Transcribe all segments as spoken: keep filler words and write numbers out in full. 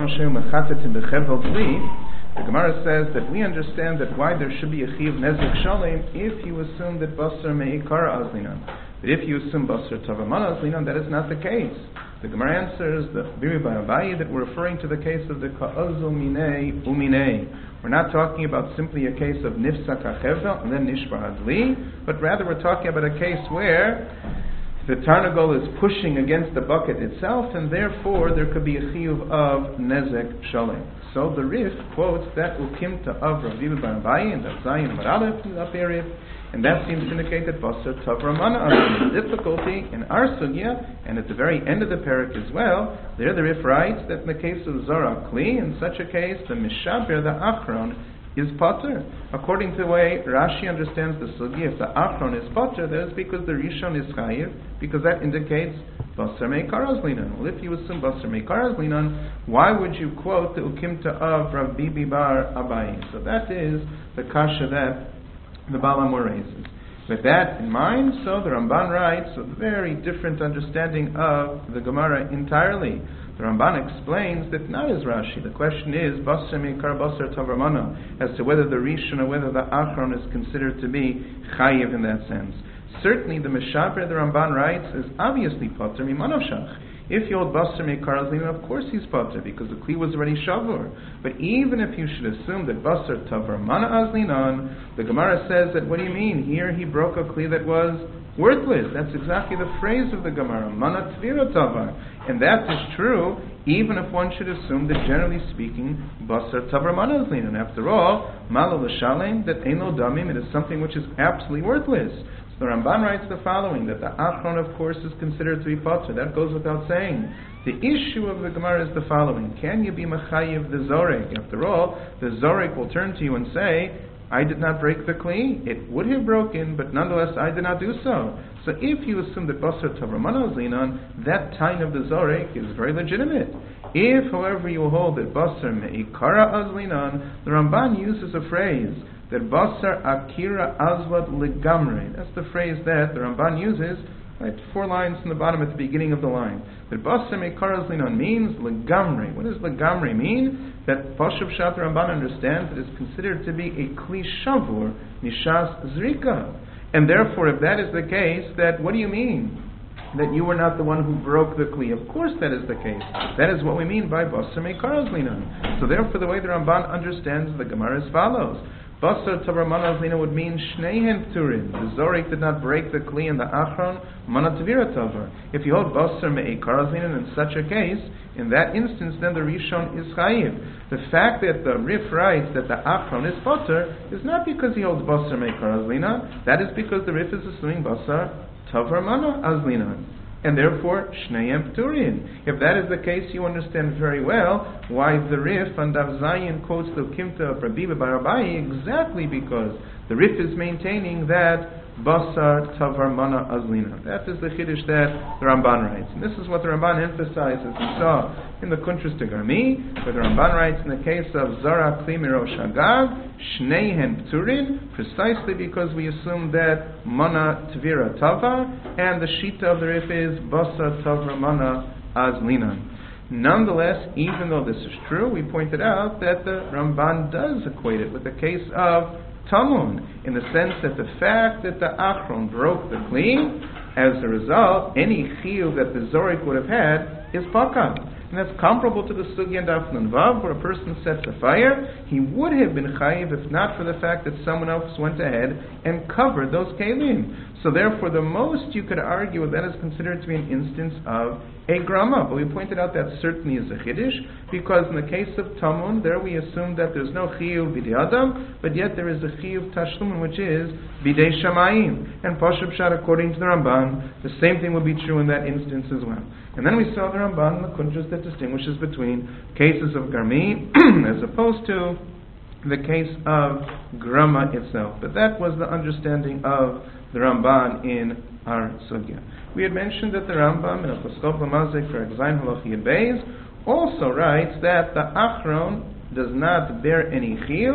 The Gemara says that we understand that why there should be a chiyuv nezek shalem if you assume that basar me'ikara azlinan. But if you assume basar tavamana azlinan, that is not the case. The Gemara answers the Biri Barabayi that we're referring to the case of the ka'azu minei uminei. We're not talking about simply a case of nifsak achevda and then nishbar adli, but rather we're talking about a case where the tarnagol is pushing against the bucket itself, and therefore there could be a chiyuv of nezek shalem. So the Rif quotes that ukimta of Rav Bibi bar Abaye and Zayin and Aleph in that area, and that seems to indicate that basar tavramana. The difficulty in our sugya, and at the very end of the parak as well, there the Rif writes that in the case of Zara Kli, in such a case, the mishaber, the achron, is potter. According to the way Rashi understands the sugi, if the achron is potter, that is because the rishon is chayiv, because that indicates basar meikaras linan. Well, if you assume basar meikaras linan, why would you quote the ukimta of Rav Bibi bar Abaye? So that is the kasha that the Baal HaMor raises. With that in mind, so the Ramban writes a very different understanding of the Gemara entirely. The Ramban explains that not as Rashi. The question is basar meikar basar tavramana, as to whether the rishon or whether the achron is considered to be chayiv in that sense. Certainly, the Meshaber the Ramban writes is obviously potter mimanav shach. If you hold basar meikar azlinan, of course he's potter because the kli was already shavur. But even if you should assume that basar tavramana azlinan, the Gemara says that what do you mean? Here he broke a kli that was worthless. That's exactly the phrase of the Gemara, mana tvira tavar. And that is true even if one should assume that generally speaking, basar tavramana azlinan. After all, malo l'shalem, that ein lo damim, it is something which is absolutely worthless. So the Ramban writes the following, that the achron of course is considered to be potter. That goes without saying. The issue of the Gemara is the following, can you be mechayiv the zorek? After all, the zorek will turn to you and say, I did not break the kli. It would have broken, but nonetheless I did not do so. So if you assume that basar tavramana azlinan, that time of the zorek is very legitimate. If, however, you hold that basar meikara azlinan, the Ramban uses a phrase that basar akira azvad legamre. That's the phrase that the Ramban uses, right, four lines from the bottom at the beginning of the line. That basar meikara azlinan means legamre. What does legamre mean? That Pashup Shat Ramban understands it is considered to be a kli shavur nishas zrika. And therefore, if that is the case, that what do you mean? That you were not the one who broke the kli. Of course that is the case. That is what we mean by basar meikar azlinan. So therefore, the way the Ramban understands the Gemara as follows. Basar tavramana azlinan would mean shneihen pturin. The zorek did not break the kli and the achron, mana tavira tavar. If you hold basar meikar azlinan in such a case, in that instance, then the rishon is chayiv. The fact that the Rif writes that the achron is potter is not because he holds basar meikar azlinan. That is because the Rif is assuming basar tavramana azlinan. And therefore, Shneyem Pturin. If that is the case, you understand very well why the Rif and Dav Zayin quotes the Kimta of Rabbi bar Abaye, exactly because the Rif is maintaining that Basar Tavarmana Azlina. That is the Chiddush that the Ramban writes. And this is what the Ramban emphasizes. We saw in the Kuntras de Garmi, where the Ramban writes in the case of Zara Kli Miro Shagav, Shneihen Pturin, precisely because we assume that Mana Tvira Tava, and the Shita of the Rif is Basar Tavramana Azlinan. Nonetheless, even though this is true, we pointed out that the Ramban does equate it with the case of Tamun, in the sense that the fact that the Achron broke the Kli, as a result, any chiyuv that the Zorik would have had is Pakam. And that's comparable to the Sugi and Daf Nun Vav, where a person sets a fire. He would have been chayiv if not for the fact that someone else went ahead and covered those kelim. So therefore, the most you could argue that is considered to be an instance of a grama. But we pointed out that certainly is a chiddush, because in the case of Tamun, there we assume that there's no chiyuv b'dei adam, but yet there is a chiyuv tashlumin, which is b'dei shamayim. And Pashup Pshat, according to the Ramban, the same thing would be true in that instance as well. And then we saw the Ramban in the Kuntras that distinguishes between cases of Garmi as opposed to the case of Grama itself. But that was the understanding of the Ramban in our Sugya. We had mentioned that the Rambam in Aposkov Lamazik for Exain Halachiyad Beis also writes that the Achron does not bear any chiyuv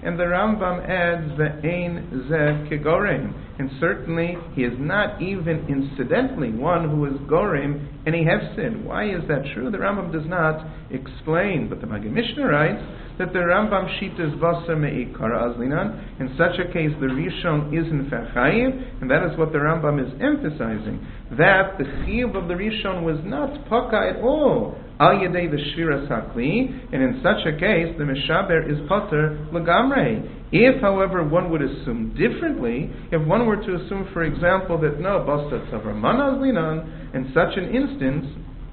and the Rambam adds the ein zeh kegorem. And certainly he is not even incidentally one who is gorem any hefsid. Why is that true? The Rambam does not explain, but the Maggid Mishnah writes that the Rambam shitas basar me'ikar azlinan. In such a case, the Rishon is in fact chayiv, and that is what the Rambam is emphasizing, that the chiyuv of the Rishon was not paka at all al yedei the shviras hakli, and in such a case, the Meshaber is pater legamrei. If, however, one would assume differently, if one were to assume, for example, that no, basar tzavar mana azlinan, in such an instance,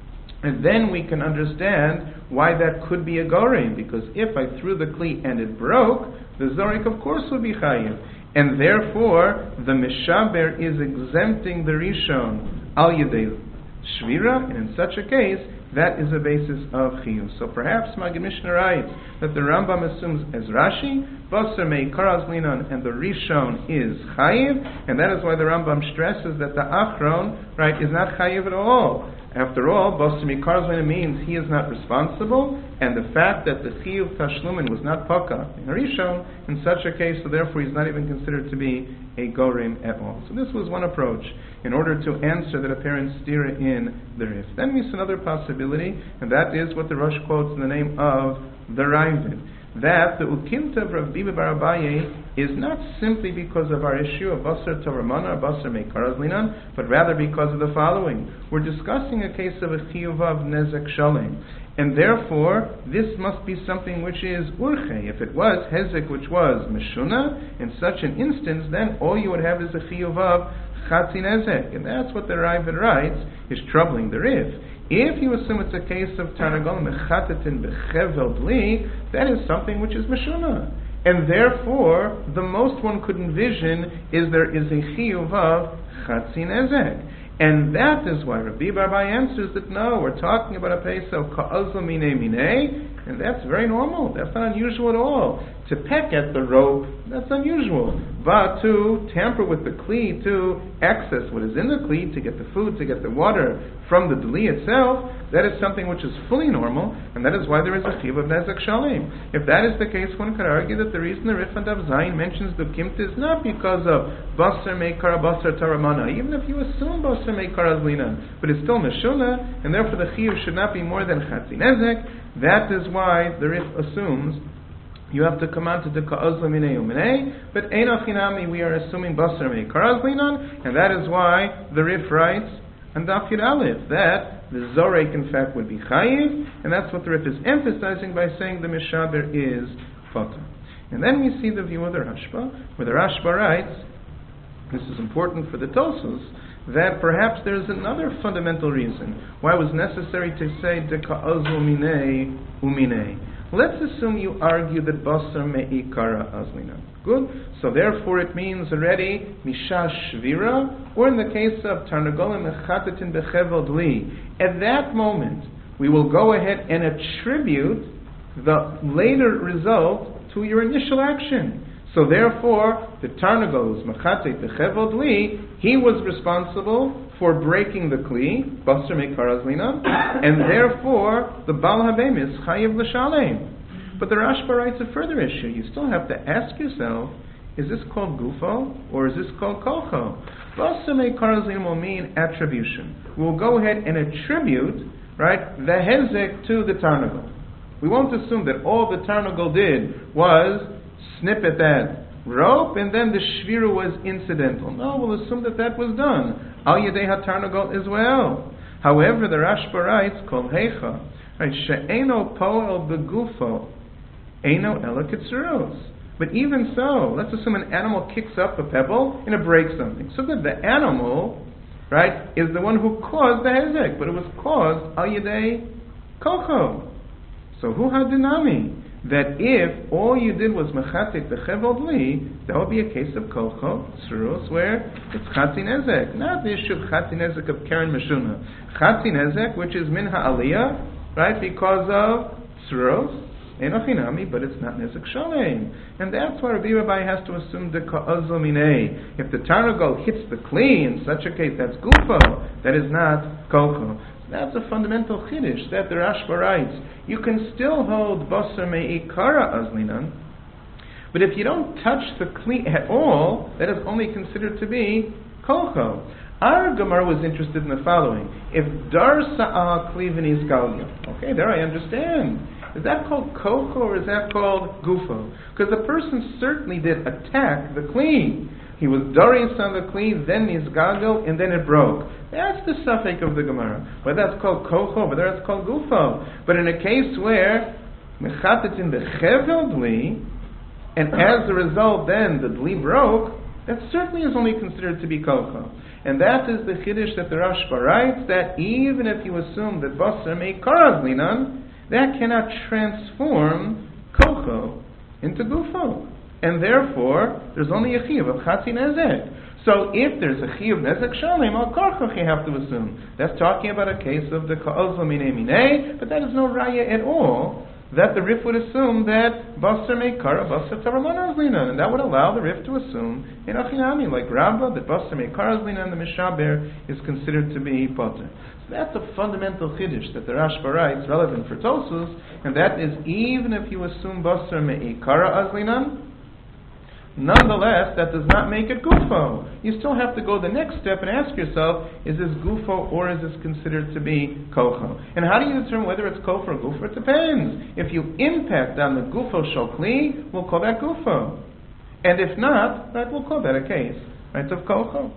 and then we can understand why that could be a gorem, because if I threw the kli and it broke, the zorik of course would be chayiv. And therefore, the Meshaber is exempting the Rishon al yedei shvira, and in such a case, that is a basis of chiyuv. So perhaps Maggid Mishnah writes that the Rambam assumes as Rashi, basar me'ikar azlinan, and the Rishon is chayiv, and that is why the Rambam stresses that the Achron, right, is not chayiv at all. After all, basar me'ikar azlinan means he is not responsible, and the fact that the chiyuv tashlumin was not paka in Rishon, in such a case, so therefore he's not even considered to be a gorim at all. So this was one approach in order to answer that apparent stira in the Rif. Then we see another possibility, and that is what the Rosh quotes in the name of the Ravid, that the Ukimta of Rav Biba bar Abaye is not simply because of our issue of basar tavramana or basar meikar azlinan, but rather because of the following. We're discussing a case of a chiyuv of nezek shalem, and therefore this must be something which is urche. If it was hezek, which was meshuna, in such an instance, then all you would have is a chiyuv of chatzi nezek, and that's what the Ravid writes is troubling the Rif. If you assume it's a case of tarnagol mechatetin bechevel bli, that is something which is meshuna, and therefore the most one could envision is there is a chiyuv of chatzi nezek. And that is why Rabbi Bar Abaye answers that no, we're talking about a place of ka'azla mine mine, and that's very normal. That's not unusual at all. To peck at the rope, that's unusual. But to tamper with the kli, to access what is in the kli, to get the food, to get the water from the deli itself, that is something which is fully normal, and that is why there is a chiyuv of nezek shalem. If that is the case, one could argue that the reason the Rif and Av Zayin mentions the kimt is not because of basar meikar basar taramana, even if you assume basar meikar azlinan, but it's still meshuna, and therefore the chiyuv should not be more than chatzi nezek. That is why the Rif assumes you have to come out to the ka'azla minei u'minei, but ein achinami, we are assuming basar meikar azlinan, and that is why the Rif writes and Daf Yud Aleph that the zorek in fact would be chayiv, and that's what the Rif is emphasizing by saying the Meshaber is fata. And then we see the view of the Rashba, where the Rashba writes, this is important for the Tosos, that perhaps there is another fundamental reason why it was necessary to say de ka'azlu minei uminei. Let's assume you argue that basar me'ikara azlina. Good. So therefore it means already misha shvira, or in the case of tarnagolim mechatetin bechevel dli. At that moment, we will go ahead and attribute the later result to your initial action. So therefore, the tarnagol was mechatet bechevel dli. He was responsible for breaking the kli, basar meikar azlina, and therefore the Baal Habem is chayiv l'shalem. But the Rashba writes a further issue. You still have to ask yourself, is this called gufo or is this called kolcho? Basar meikar azlina will mean attribution. We'll go ahead and attribute, right, the hezek to the tarnagol. We won't assume that all the tarnagol did was snip at that rope and then the shvira was incidental. No, we'll assume that that was done al yedei hatarnagol as well. However, the Rashba writes kol heicha, right, she'eno poel begufo eno ela kitzuros. But even so, let's assume an animal kicks up a pebble and it breaks something. So that the animal, right, is the one who caused the hezek, but it was caused al yedei kolcho. So who had dinami? That if all you did was mechatet bechevel dli, that would be a case of kolcho, tzurus, where it's chatzi nezek, not the issue of chatzi nezek of keren meshuna. Chatzi nezek, which is min ha'aliyah, right, because of tzurus, enochinami, but it's not nezek shalem. And that's why Rabbi Abaye has to assume the ka'azl minei. If the tarnagol hits the kli, in such a case, that's gufo, that is not kolcho. That's a fundamental chiddush that the Rashba writes. You can still hold basar me'ikara azlinan, But if you don't touch the kli at all, that is only considered to be kocho. Our Gemara was interested in the following: if dar sa'ah kli v'nis galya, okay, there I understand. Is that called kocho or is that called gufo? Because the person certainly did attack the kli. He was daris on the kli, then nisgalgal, and then it broke. That's the suffix of the Gemara. Whether that's called kocho, whether that's called gufo. But in a case where mechatetin bechevel dli, and as a result then the dli broke, that certainly is only considered to be kocho. And that is the chiddush that the Rashba writes, that even if you assume that basar mei karaz linan, that cannot transform kocho into gufo. And therefore, there's only a chiyuv of chatzi nezek. So if there's a chiyuv nezek shalem, al karchoch you have to assume. That's talking about a case of the ka'ozla minei minei, but that is no raya at all that the Rif would assume that basar meikara, basar taramana zlinan, and that would allow the Rif to assume in achinami, like Rabba, that basar meikara zlinan, the Mishaber, is considered to be potter. So that's a fundamental chiddush that the Rashba writes, relevant for Tosfos, and that is even if you assume basar meikara azlinan, nonetheless, that does not make it gufo. You still have to go the next step and ask yourself, is this gufo or is this considered to be kocho? And how do you determine whether it's kocho or gufo? It depends. If you impact on the gufo shokli, we'll call that gufo. And if not, that we'll call that a case, right, of kocho.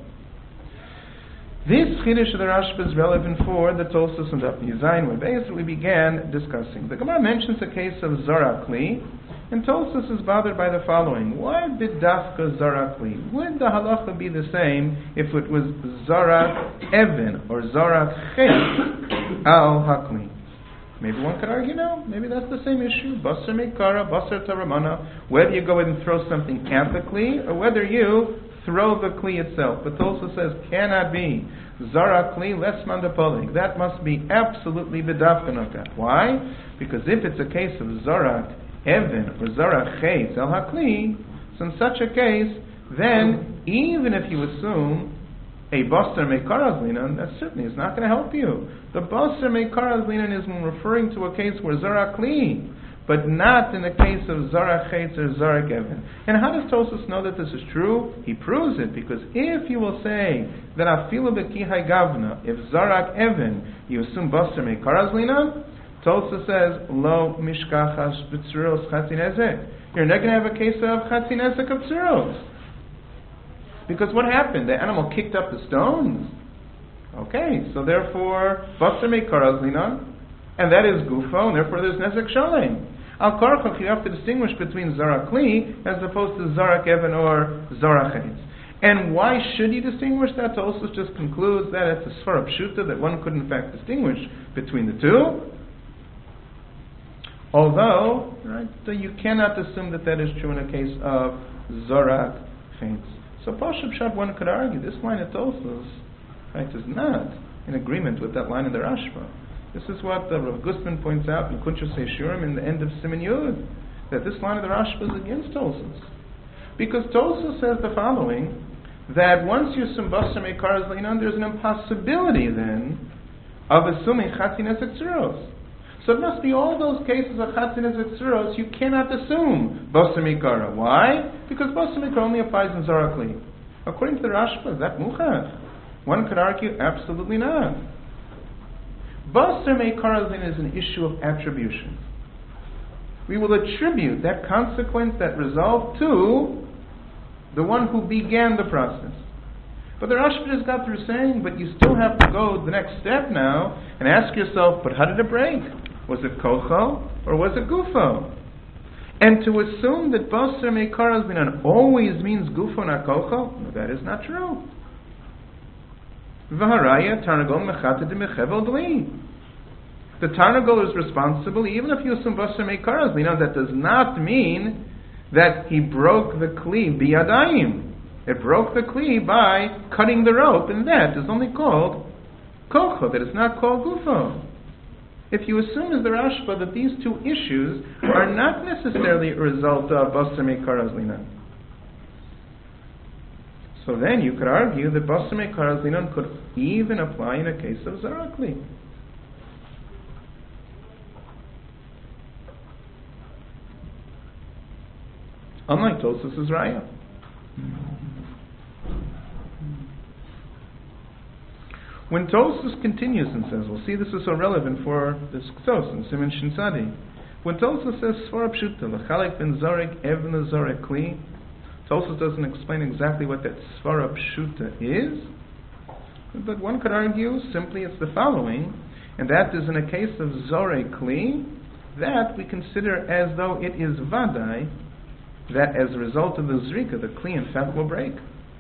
This chiddush of the Rashba is relevant for the Tosfos and Daf Yuzayin, where basically we began discussing. The Gemara mentions the case of Zara Kli, and Tosfos is bothered by the following: why did Dafka Zara Kli? Would the halacha be the same if it was Zara Even or Zara Chet al Hakli? Maybe one could argue, no, maybe that's the same issue. Basar Meikara, Basar Taramana, whether you go ahead and throw something at the Kli, or whether you throw the Kli itself. But Tosfos says, cannot be. Zara Kli, less mandapolik. That must be absolutely b'dafka. Why? Because if it's a case of Zara Even or Zara Chet al Hakli, so in such a case, then even if you assume a Basar Meikara Zlinan, that certainly is not going to help you. The Basar Meikara Zlinan is referring to a case where Zara Kli, but not in the case of Zara Chetz or Zara Even. And how does Tosfos know that this is true? He proves it, because if you will say that Afilu Bekihai Gavna, if Zara Even, you assume Basar Meikara Zlinan, Tosfos says, Lo Mishkachas B'tzuros Chatzin Ezek. You're not going to have a case of Chatzin Ezek of Tzuros. Because what happened? The animal kicked up the stones. Okay, so therefore, Basar Meikara Zlinan, and that is Gufo, and therefore there's Nezek Shalem. Al Karchoch, you have to distinguish between Zara Kli as opposed to Zara Even or Zara Chetz. And why should you distinguish that? Tosfos just concludes that it's a Sfara Pshuta, that one could in fact distinguish between the two. Although, right, so you cannot assume that that is true in a case of Zara Chetz. So Pashup Pshat, one could argue, this line of Tosfos, right, is not in agreement with that line in the Rashba. This is what uh, Rav Gustman points out in Kuntres Shurim in the end of Siman Yud, that this line of the Rashba is against Tosfos. Because Tosfos says the following, that once you assume Basar Meikara Zlinan, there's an impossibility then of assuming Chatzin Ezek Tzuros. So it must be all those cases of Chatzin Ezek Tzuros you cannot assume Basar Meikara. Why? Because Basar Meikara only applies in Zara Kli. According to the Rashba, is that Muchach? One could argue, absolutely not. Basar Meikara Zlinan is an issue of attribution. We will attribute that consequence, that result, to the one who began the process. But the Rashba just got through saying, but you still have to go the next step now and ask yourself, but how did it break? Was it kocho or was it gufo? And to assume that Basar Meikara Zlinan always means gufo, not kocho, no, that is not true. V'haraya tarnagol mechatid mechevel dli. The tarnagol is responsible even if you assume Basar Meikara Zlinan. That does not mean that he broke the kli biyadayim. It broke the kli by cutting the rope, and that is only called kocho. That is not called gufo. If you assume as the Rashba that these two issues are not necessarily a result of Basar Meikara Zlinan, so then you could argue that Basar Meikara Zlinan could even apply in a case of Zara Kli. Unlike Tosfos' Raya. When Tosfos continues and says, we'll see this is so relevant for this Ktos in Siman Shin Tzadi. When Tosfos says Svara Pshuta, L'chalek ben Zorek Evne Zorek Kli, Tosfos doesn't explain exactly what that Svara Pshuta is, but one could argue simply it's the following, and that is in a case of Zorek Kli, that we consider as though it is Vadai, that as a result of the Zrika, the Kli in fact will break.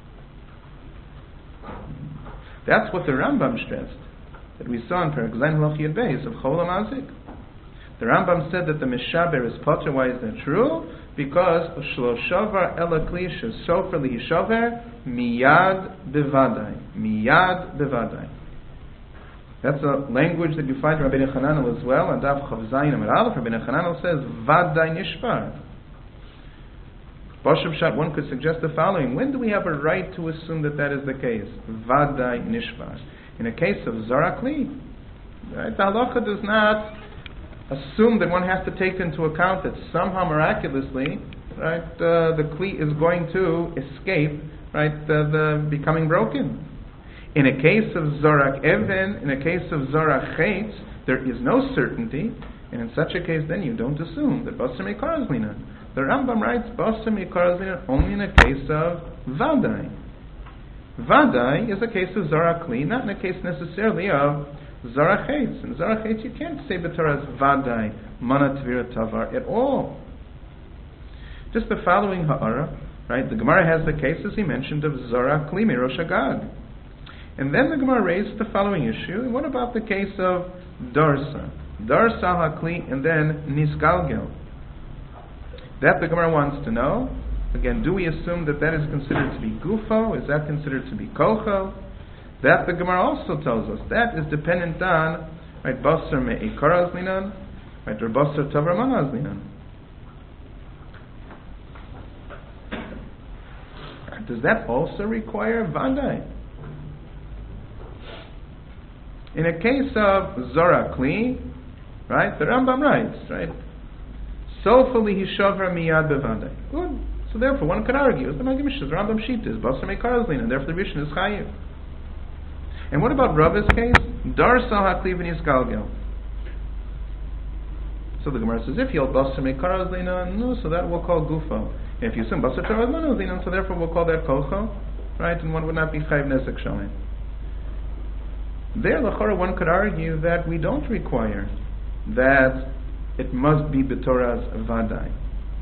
That's what the Rambam stressed, that we saw in Perek Zayin Halach Yud Beis of Chol HaMazik. The Rambam said that the Mishaber is potter. Why is that true? Because Shlo Shovar Ela Kli Shesofer Lihishover Miyad Bevadai. Miyad Bevadai. That's a language that you find in Rabbeinu Chananel as well. And Daf Chav Zayin Amar Aleph, Rabbeinu Chananel says Vadai Nishbar. Boshev Shat, one could suggest the following. When do we have a right to assume that that is the case? Vadai Nishbar. In a case of Zara Kli. Right? The halacha does not assume that one has to take into account that somehow miraculously, right, uh, the Kli is going to escape, right, uh, the becoming broken. In a case of Zorak Even, in a case of Zorak Chetz, there is no certainty, and in such a case then you don't assume that Basar Meikar Azlina. The Rambam writes Basar Meikar Azlina only in a case of Vadai. Vadai is a case of Zorak Kli, not in a case necessarily of Zorak Chetz. In Zorak Chetz you can't say B'Torah as Vadai, Mana Tvira Tavar at all. Just the following Ha'ara, right, the Gemara has the case as he mentioned of Zorak Kli Mirosh Agag. And then the Gemara raised the following issue. What about the case of Darsa? Darsa HaKli and then Nisgalgel. That the Gemara wants to know. Again, do we assume that that is considered to be Gufo? Is that considered to be Kocho? That the Gemara also tells us. That is dependent on, right, Basar Me'ikar Azlinan, right, or Basar Tavar Mana Azlinan. Does that also require Vadai? In a case of Zora Kli, right, the Rambam writes, right, Sofali Hishavra Miyad Bevadai. Good. So therefore one could argue, the Magid Mishnah, the Rambam Shita is Basar Meikar Azlinan, and therefore the Mishnah is Chayiv. And what about Rava's case? Darsa HaKli V'nis Galgel. So the Gemara says, if you hold Basar Meikar Azlinan, no, so that we'll call Gufo. And if you assume Basar Tavar Mana Azlinan, so therefore we'll call that Kocho, right, and one would not be Chayiv Nezek Shalim. There, l'chora, one could argue that we don't require that it must be b'Torah's vadai.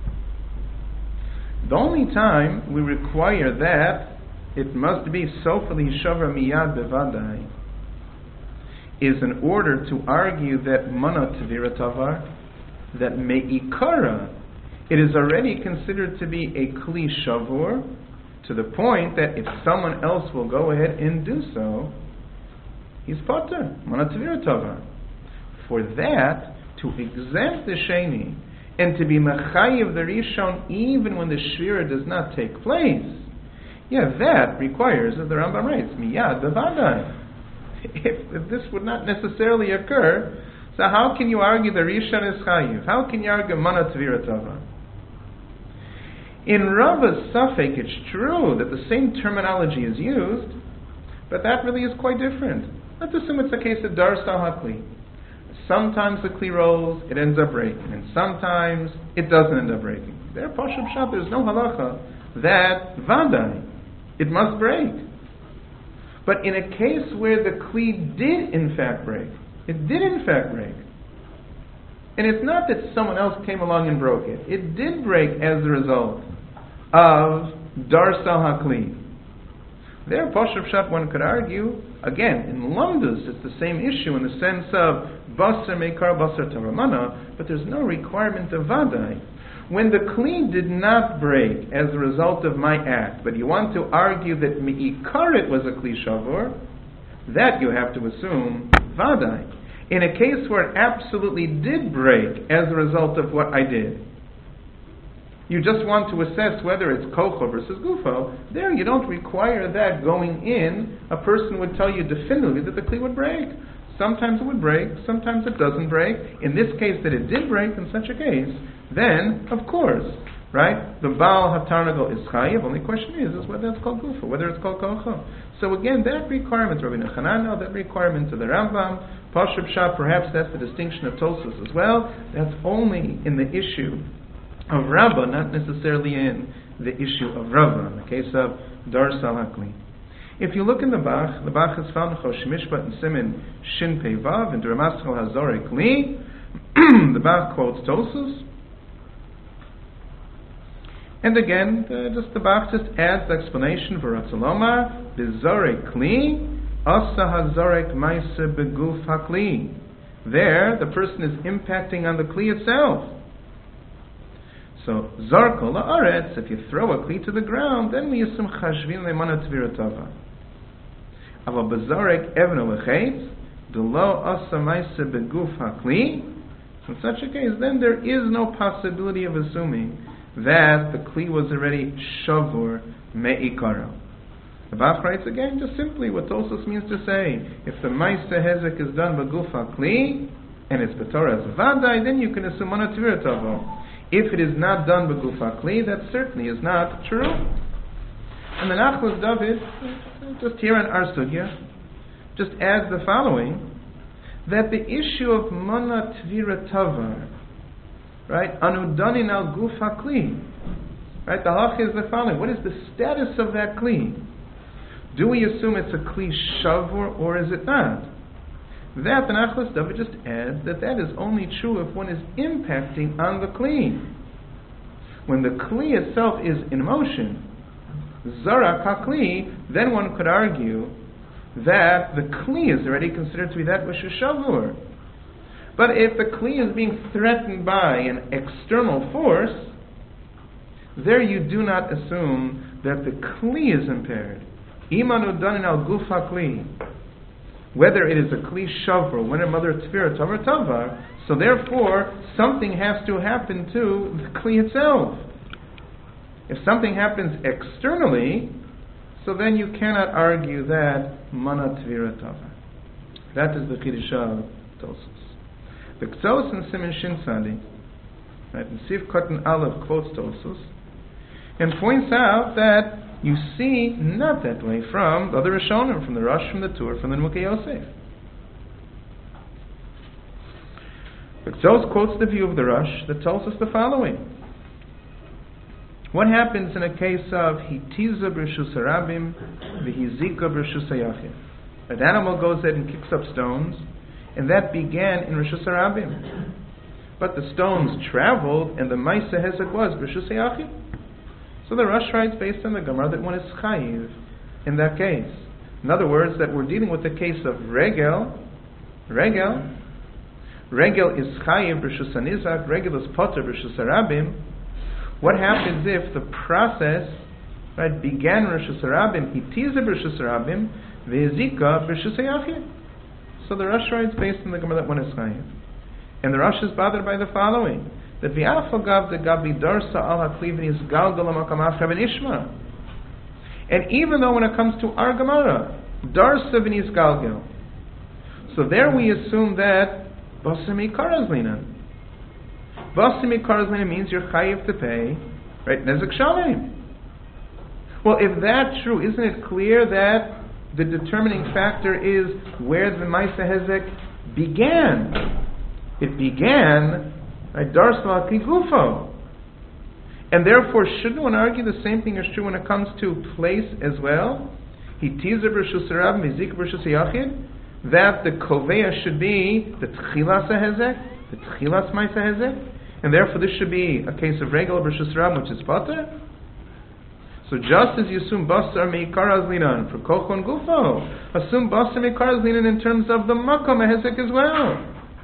The only time we require that it must be sofali shavra miyad bevadai is in order to argue that mana tvira tavar, that me'ikara, it is already considered to be a kli shavur, to the point that if someone else will go ahead and do so, he's potter, mana tvira tavar. For that, to exempt the sheni and to be mechayiv the rishon even when the shvira does not take place, yeah, that requires, as the Rambam writes, miyad bevadai. If, if this would not necessarily occur, so how can you argue the rishon is chayiv? How can you argue mana tvira tavar? In Rava's Safek, it's true that the same terminology is used, but that really is quite different. Let's assume it's a case of Dar Sahakli. Sometimes the Kli rolls, it ends up breaking, and sometimes it doesn't end up breaking. There, Pashup Shat, there's no halacha that Vadai, it must break. But in a case where the Kli did in fact break, it did in fact break, and it's not that someone else came along and broke it, it did break as a result of Dar Sahakli. There, Pashup Shat, one could argue, again, in Lumdus, it's the same issue in the sense of Basar Meikar, Basar Tavar Mana, but there's no requirement of Vadai. When the Kli did not break as a result of my act, but you want to argue that Meikar it was a Kli Shavur, that you have to assume Vadai. In a case where it absolutely did break as a result of what I did, you just want to assess whether it's kocho versus gufo, there you don't require that going in. A person would tell you definitively that the kli would break. Sometimes it would break, sometimes it doesn't break. In this case that it did break, in such a case, then, of course, right? The Baal HaTarnagol is chayiv. Only question is, is whether it's called gufa, whether it's called kocha. So again, that requirement, Rabbi Nachanana, that requirement of the Rambam, Pashut Pshat, perhaps that's the distinction of Tosfos as well. That's only in the issue of Rabbah, not necessarily in the issue of Rava, in the case of Dar Sal HaKli. If you look in the Bach, the Bach is found in Chosh Mishpat and Simin Shin Pei Vav and Ramaschal Hazorek Li. The Bach quotes Tosfos. And again, the, just the Bach just adds the explanation for Ratzaloma, Bizorek Li, Asa Hazorek Maise Beguf HaKli. There, the person is impacting on the Kli itself. So, Zarko La'aretz, if you throw a Kli to the ground, then we assume Chashvin Le'mana Tviratava. Ava Bazorek Evno L'chetz, Delo Asa Maise Beguf HaKli. In such a case, then there is no possibility of assuming that the Kli was already Shavur Me'ikara. The Bach writes again, just simply what Tosfos means to say, if the Maise Hezek is done Beguf HaKli, and it's B'Torah as Vadai, then you can assume Mana Tviratava. If it is not done Beguf HaKli, that certainly is not true. And the Nachlas David, just here on our sugya, just adds the following, that the issue of Mana Tviratava, right, Anudanin al Guf HaKli, right, the halach is the following, what is the status of that Kli? Do we assume it's a Kli Shavur or is it not? That the Nachlas David just adds that that is only true if one is impacting on the Kli. When the Kli itself is in motion, Zarak HaKli, then one could argue that the Kli is already considered to be that which is Shavur. But if the Kli is being threatened by an external force, there you do not assume that the Kli is impaired. Imanu danin al Guf HaKli. Whether it is a Kli Shavur, when a mother Tfir Tavar Tavar, so therefore something has to happen to the Kli itself. If something happens externally, so then you cannot argue that Mana Tvira Tavar. That is the Chiddush of Tosfos. The K'tzos and Siman Shin Tzadi, right, and Siv Katan Aleph quotes Tosfos and points out that you see not that way from the other Rishonim, from the Rosh, from the Tur, from the Nimukei Yosef. The K'tzos quotes the view of the Rosh that tells us the following. What happens in a case of Hitiza B'Reshus Harabim V'Hizika B'Reshus Hayachim? An animal goes ahead and kicks up stones, and that began in Reshus Harabim. But the stones traveled, and the Maisa Hezek was B'Reshus Hayachim. So the Rosh writes based on the Gemara that one is chayiv in that case. In other words, that we're dealing with the case of Regel. Regel. Regel is chayiv B'Reshus Hanizak. Regel is poter B'Reshus Harabim. What happens if the process, right, began Reshus Harabim, Hitiza B'Reshus Harabim, Ve'ezika B'Reshus Hayachim? So the Rosh writes based on the Gemara that one is chayiv. And the Rosh is bothered by the following, that V'afagav de Gabi Darsa al HaKli is Galgal HaMakam Achar Ishma. And even though when it comes to our Gemara, Darsa V'nis Galgal, so there we assume that Basami Karazlinan. Basimi Karzlina means you're chayiv to pay, right? Nezek Shalem. Well, if that's true, isn't it clear that the determining factor is where the Maisa Hezek began? It began, right? Darsla Kigufo. And therefore, shouldn't one argue the same thing is true when it comes to place as well? Hitiza B'Reshus Harabim, Mizik B'Reshus Hayachim, that the Koveya should be the Tchilas Hezek, the Tchilas Maisa Hezek. And therefore this should be a case of Regel B'Reshus Harabim, which is Pater. So just as you assume Basar Me'ikar Azlinan for Kochon Gufo, assume Basar Me'ikar Azlinan in terms of the Makom Hezek as well.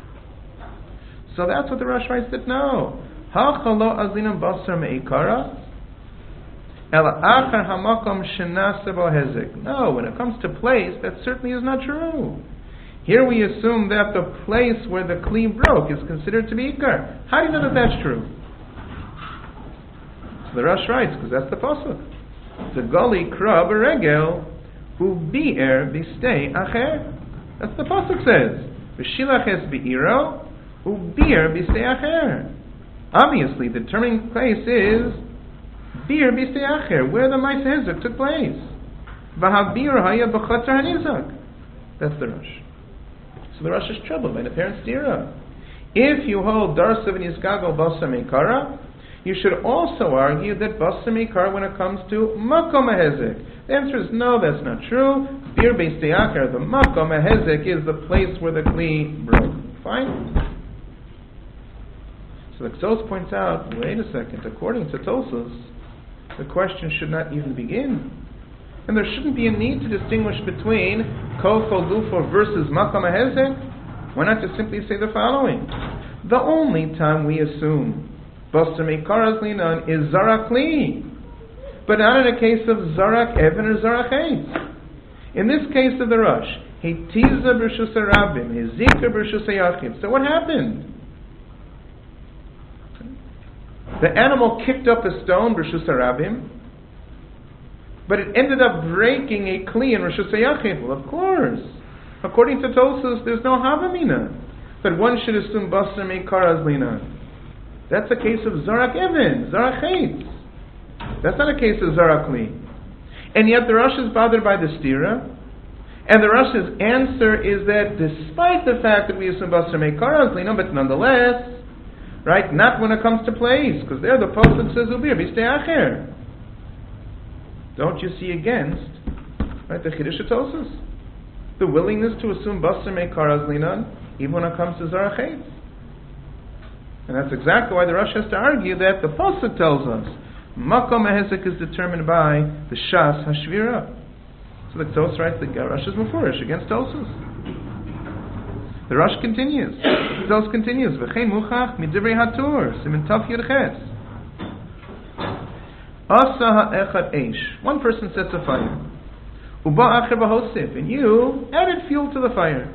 So that's what the Rosh writes that no. Hachalo Azlinan Basar Me'ikara Ela Achar HaMakom Shenase Bo Hezek. No, when it comes to place, that certainly is not true. Here we assume that the place where the Kli broke is considered to be Ikar. How do you know that that's true? So the Rosh writes, because that's the pasuk. The Gali Kra B'Regel Hu Bi'er B'Stei Acher. That's the pasuk says. V'Shilach Es Bi'iro Hu Bi'er B'Stei Acher. Obviously, the determining place is Bir Bistei Acher, where the Ma'aseh Hezek took place. V'habir haya b'chatzar hanizak. That's the Rosh. So the Rosh is troubled by the parent stira. If you hold Darsa v'nizgago Basar Meikara, you should also argue that Basar Meikara when it comes to Makom HaHezek. The answer is no, that's not true. Bir Bistei Acher, the Makom HaHezek is the place where the Kli broke. Fine? So the Ksos points out, wait a second, according to Tosfos, the question should not even begin. And there shouldn't be a need to distinguish between Kol Chol Gufo versus Makom HaHezek. Why not just simply say the following? The only time we assume Basar Meikara Linan is Zarak Li, but not in a case of Zarak Even or Zarak Eitz. In this case of the Rosh, Heitiza B'Rshus HaRabim, Hezika B'Rshus HaYachid. So what happened? The animal kicked up a stone, B'Rshus HaRabim, but it ended up breaking a Kli in Rishus HaYachid. Well, of course. According to Tosfos, there's no Havamina that one should assume Basar Meikara Linan. That's a case of Zarak Even, Zarak Eitz. That's not a case of Zarak Li. And yet the Rosh is bothered by the stira, and the Rosh's answer is that despite the fact that we assume Basar Meikara Linan, but nonetheless, right, not when it comes to place, because there the Pasuk says Ubir Bistei Acher. Don't you see against, right, the Chiddush of Tosfos? The willingness to assume Basar Meikara Linan, even when it comes to Zarak Eitz. And that's exactly why the Rosh has to argue that the Pasuk tells us Makom HaHezek is determined by the Shas HaShvira. So the Tosfos writes that Rosh is Mefurish against Tosfos. The Rosh continues. The Tosfos continues. V'chein muchach midivrei hatur simin taf yud ches. Asa ha'echad eish. One person sets a fire. Uba acher b'hosif. And you added fuel to the fire.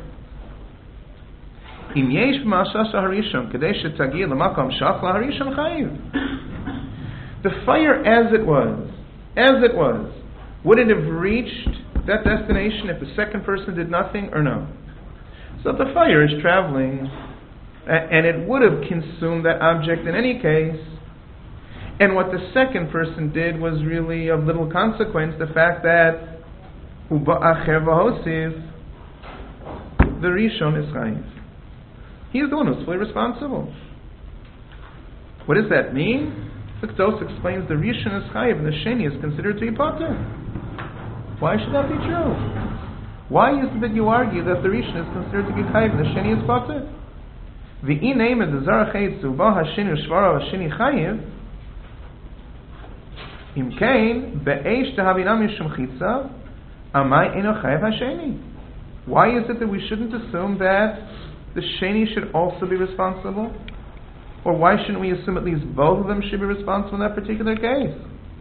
Im yesh b'ma'asasa harishon kedei shetagir l'makom shach laharishon chayiv. The fire as it was, as it was, would it have reached that destination if the second person did nothing or no? So the fire is traveling, and it would have consumed that object in any case. And what the second person did was really of little consequence. The fact that Uba'acher v'hosif, the Rishon is chayiv. He is the one who's fully responsible. What does that mean? The Tosfos explains the Rishon is chayiv and the Sheni is considered to be patur. Why should that be true? Why is it that you argue that the Rishon is considered to be chayiv and the Sheni is patur? V'in name is the Zarak Eitz Uba Hasheni Shvara Hasheni chayiv. Im kain be'esh tehavina mishum chitza amai eno chayiv Hasheni. Why is it that we shouldn't assume that the Sheni should also be responsible? Or why shouldn't we assume at least both of them should be responsible in that particular case?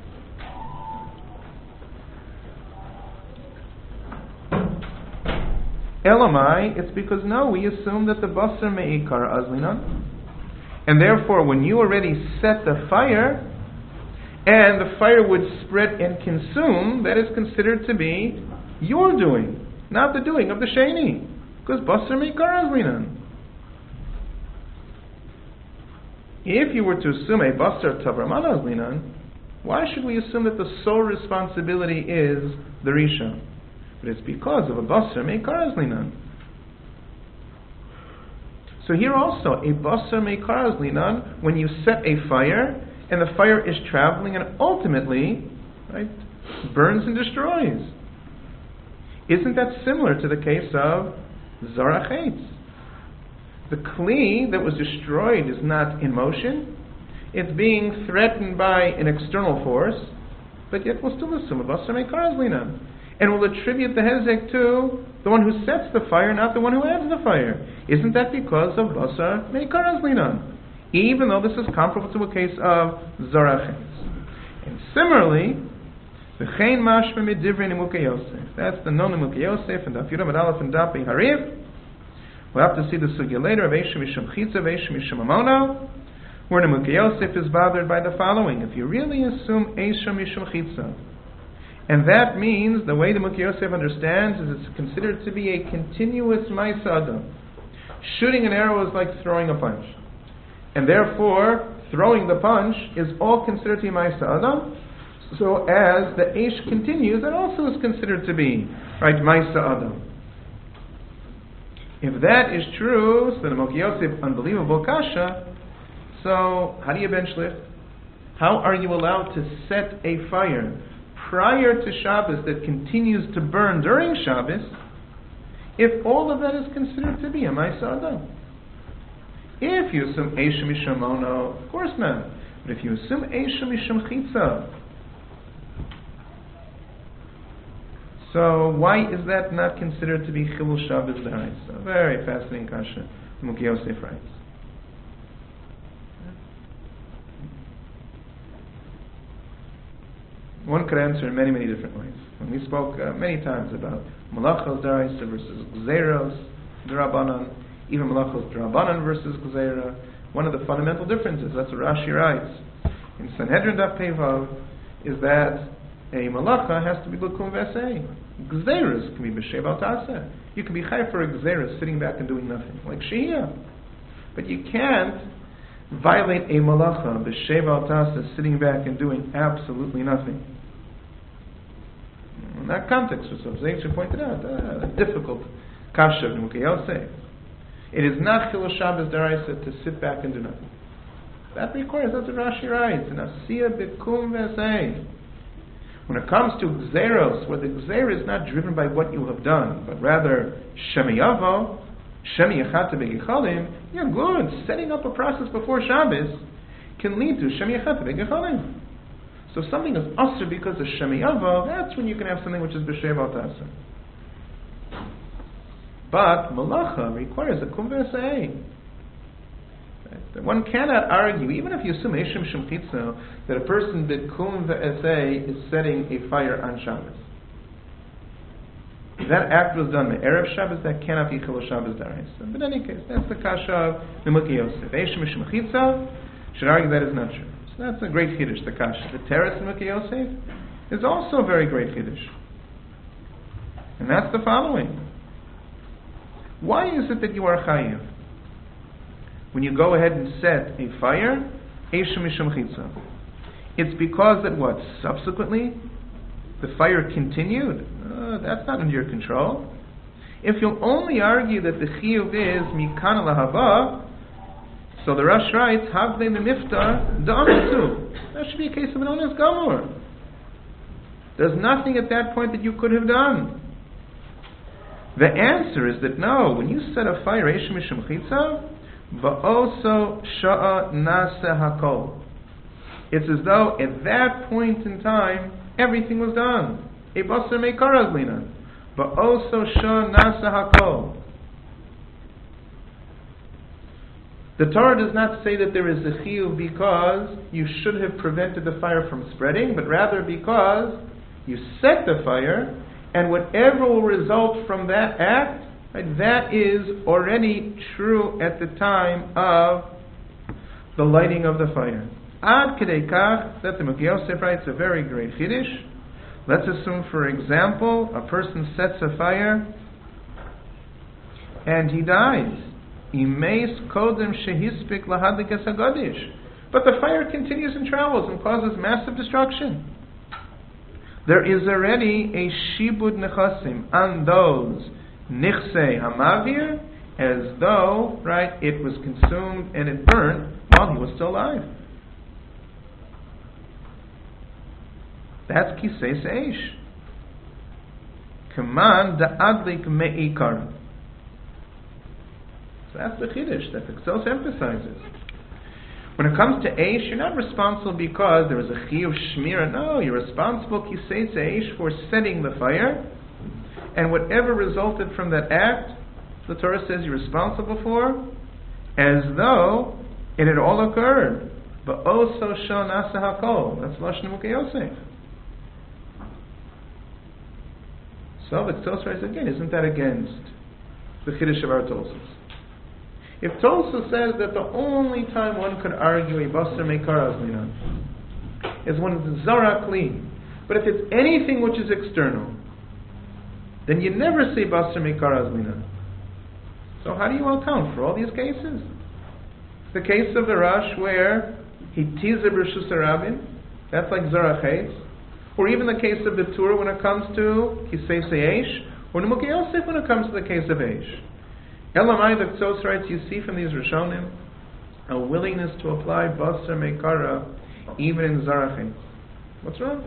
Elamai, it's because no, we assume that the Basar Meikara Azlinan. And therefore, when you already set the fire, and the fire would spread and consume, that is considered to be your doing, not the doing of the Sheni. Because Basar Meikara Azlinan. If you were to assume a Basar Tavramana Azlinan, why should we assume that the sole responsibility is the Rishon? But it's because of a Basar Meikara Azlinan. So here also, a Basar Meikara Azlinan, when you set a fire, and the fire is traveling and ultimately, right, burns and destroys. Isn't that similar to the case of Zarak Eitz? The Kli that was destroyed is not in motion. It's being threatened by an external force, but yet we'll still assume a Basar Meikara Azlinan. And we'll attribute the Hezek to the one who sets the fire, not the one who adds the fire. Isn't that because of Basar Meikara Azlinan? Even though this is comparable to a case of Zarak Eitz. And similarly, V'chein mashma midivrei Nimukei Yosef. That's the non Nimukei Yosef and Daf Yud Amud Aleph and Daf Harif. We'll have to see the sugya later of Eisha Mishum Chitza, Eisha Mishum Amono, where Nimukei Yosef is bothered by the following. If you really assume Eisha Mishum Chitza, and that means, the way the Nimukei Yosef understands, is it's considered to be a continuous Ma'aseh Adam. Shooting an arrow is like throwing a punch. And therefore, throwing the punch is all considered to be Ma'aseh Adam. So as the Eish continues, that also is considered to be, right, Ma'aseh Adam. If that is true, so the Moki Yosef, unbelievable kasha, so how do you bench lift? How are you allowed to set a fire prior to Shabbos that continues to burn during Shabbos if all of that is considered to be a Ma'aseh Adam? If you assume Eisha Misham Ono, of course not. But if you assume Eisha Misham Chitza, so why is that not considered to be Chilul Shabbos D'Oraisa? A very fascinating kasha. Moki Yosef writes. One could answer in many, many different ways. And we spoke uh, many times about Malachos D'Oraisa versus Gzeros D'Rabbanan, even Malachos D'Rabbanan versus Gzeira. One of the fundamental differences, that's what Rashi writes in Sanhedrin Daf Pevav, is that a malacha has to be L'kum V'aseh. Gzeras can be B'Shev Al Taseh. You can be Chai for a Gzeras sitting back and doing nothing, like Shehiyah. But you can't violate a malacha, B'Shev Al Taseh, sitting back and doing absolutely nothing. In that context, so Zayich pointed out, uh, a difficult kasha of Mukei Yosef. It is not Chilul Shabbos D'Oraisa to sit back and do nothing. That requires, that's what Rashi writes, in Asiyah B'Kum V'aseh. When it comes to Gzeros, where the Gzer is not driven by what you have done, but rather Shemiyavo, Shemiyachata B'Gechalim, yeah, good. Setting up a process before Shabbos can lead to Shemiyachata B'Gechalim. So if something is Asr because of Shemiyavo, that's when you can have something which is B'Shev Al Taseh. But Malacha requires a Kum V'aseh. One cannot argue, even if you assume Eshim Shemchitza, that a person that Kum V'aseh is setting a fire on Shabbos. If that act was done by Erev Shabbos, that cannot be Chilul Shabbos D'Oraisa. But in any case, that's the kasha of the Moki Yosef. Eshim Shemchitza should argue that is not true. So that's a great chiddush, the kasha. The Teretz in Moki Yosef is also a very great chiddush. And that's the following. Why is it that you are chayiv when you go ahead and set a fire? Eisha Misham Chitza. It's because that what? Subsequently, the fire continued. Uh, that's not under your control. If you'll only argue that the chiyuv is mikan lahaba, so the Rosh writes, Havle lemifta da'amatu. That should be a case of an ones gamur. There's nothing at that point that you could have done. The answer is that no, when you set a fire, Eisha Misham Chitza, ba'oso sha'a nase hakol. It's as though at that point in time, everything was done. E basar meikar azlina. Ba'oso sha'a nase hakol. The Torah does not say that there is a chiyuv because you should have prevented the fire from spreading, but rather because you set the fire, and whatever will result from that act, right, that is already true at the time of the lighting of the fire. Ad kedei kach, that the Moki Yosef writes a very great chiddush. Let's assume, for example, a person sets a fire and he dies. Imeis kodem shehispik lahadlik es hagadish. But the fire continues and travels and causes massive destruction. There is already a shibud nechasim on those nichsei hamavir, as though, right, it was consumed and it burned while he was still alive. That's kisei seish. Kaman da'adlik me'ikar. So that's the chiddush that the Ksos emphasizes. When it comes to Eish, you're not responsible because there was a chiyuv shmira. No, you're responsible kisei seish for setting the fire, and whatever resulted from that act, the Torah says you're responsible for, as though it had all occurred. But also shon nasa hakol. That's lashon Mukei Yosef. So the Ksos writes again, isn't that against the chiddush of our Tosfos? If Tosfos says that the only time one could argue a basar meikar azlinan is when it's zara kli, but if it's anything which is external, then you never say basar meikar azlinan. So how do you account for all these cases? The case of the Rosh where he teaser b'rshus harabim. That's like zarachetz. Or even the case of Betur when it comes to Kisei Eish, or Nimukei Yosef when it comes to the case of Eish. Elamai, the Ktsos writes, you see from these Rishonim a willingness to apply Basar Meikara even in Zarachetz. What's wrong?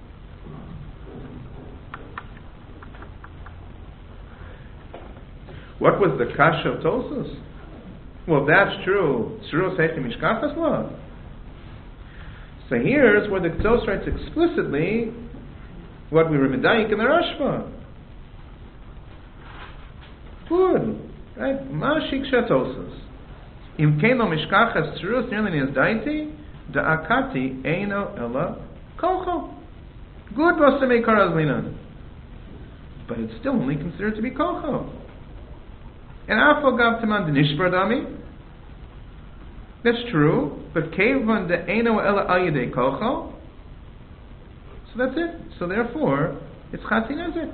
What was the kasha of Tosus? Well, that's true. Tzuro Seichim Mishkachas Law. So here's where the Ktsos writes explicitly what we were medayik in the Rashba. Good. Right? Ma shiksha Tosus. Im keino mishkachas tzurus nirlin is daiti, da'akati eino ella kolcho. Good basame karazlinan. But it's still only considered to be kolcho. And afo gav teman denishbar dami. That's true, but kevan de eino ela ayidei kolcho. So that's it. So therefore, it's chatzi nezek.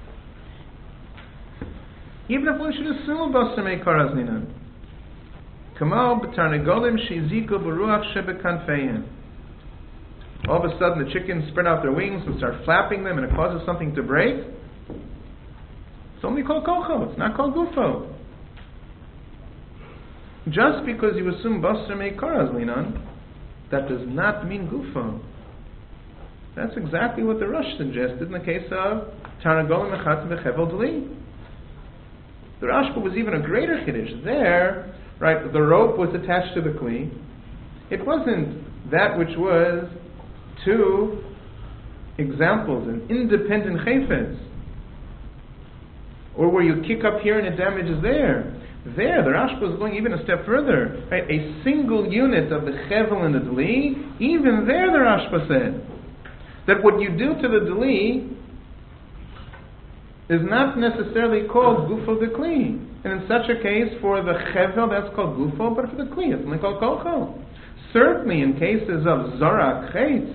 Even if one should assume basamei karazninan, kamal b'tarnegolim sheziku b'ruach shebekanfein. All of a sudden, the chickens spread out their wings and start flapping them, and it causes something to break. It's only called kolcho. It's not called gufo. Just because you assume basar meikar azlinan, that does not mean gufo. That's exactly what the Rosh suggested in the case of Tarnagolim Echat Bechevel Dli. The Rashba was even a greater chiddush. There, right, the rope was attached to the kli. It wasn't that which was two examples, an independent chayfetz, or where you kick up here and it damages there. There, the Rashba was going even a step further. Right? A single unit of the chevel and the dli, even there the Rashba said that what you do to the dli is not necessarily called gufo de kli. And in such a case, for the chevel, that's called gufo, but for the kli, it's only called kolcho. Certainly in cases of zorak chetz,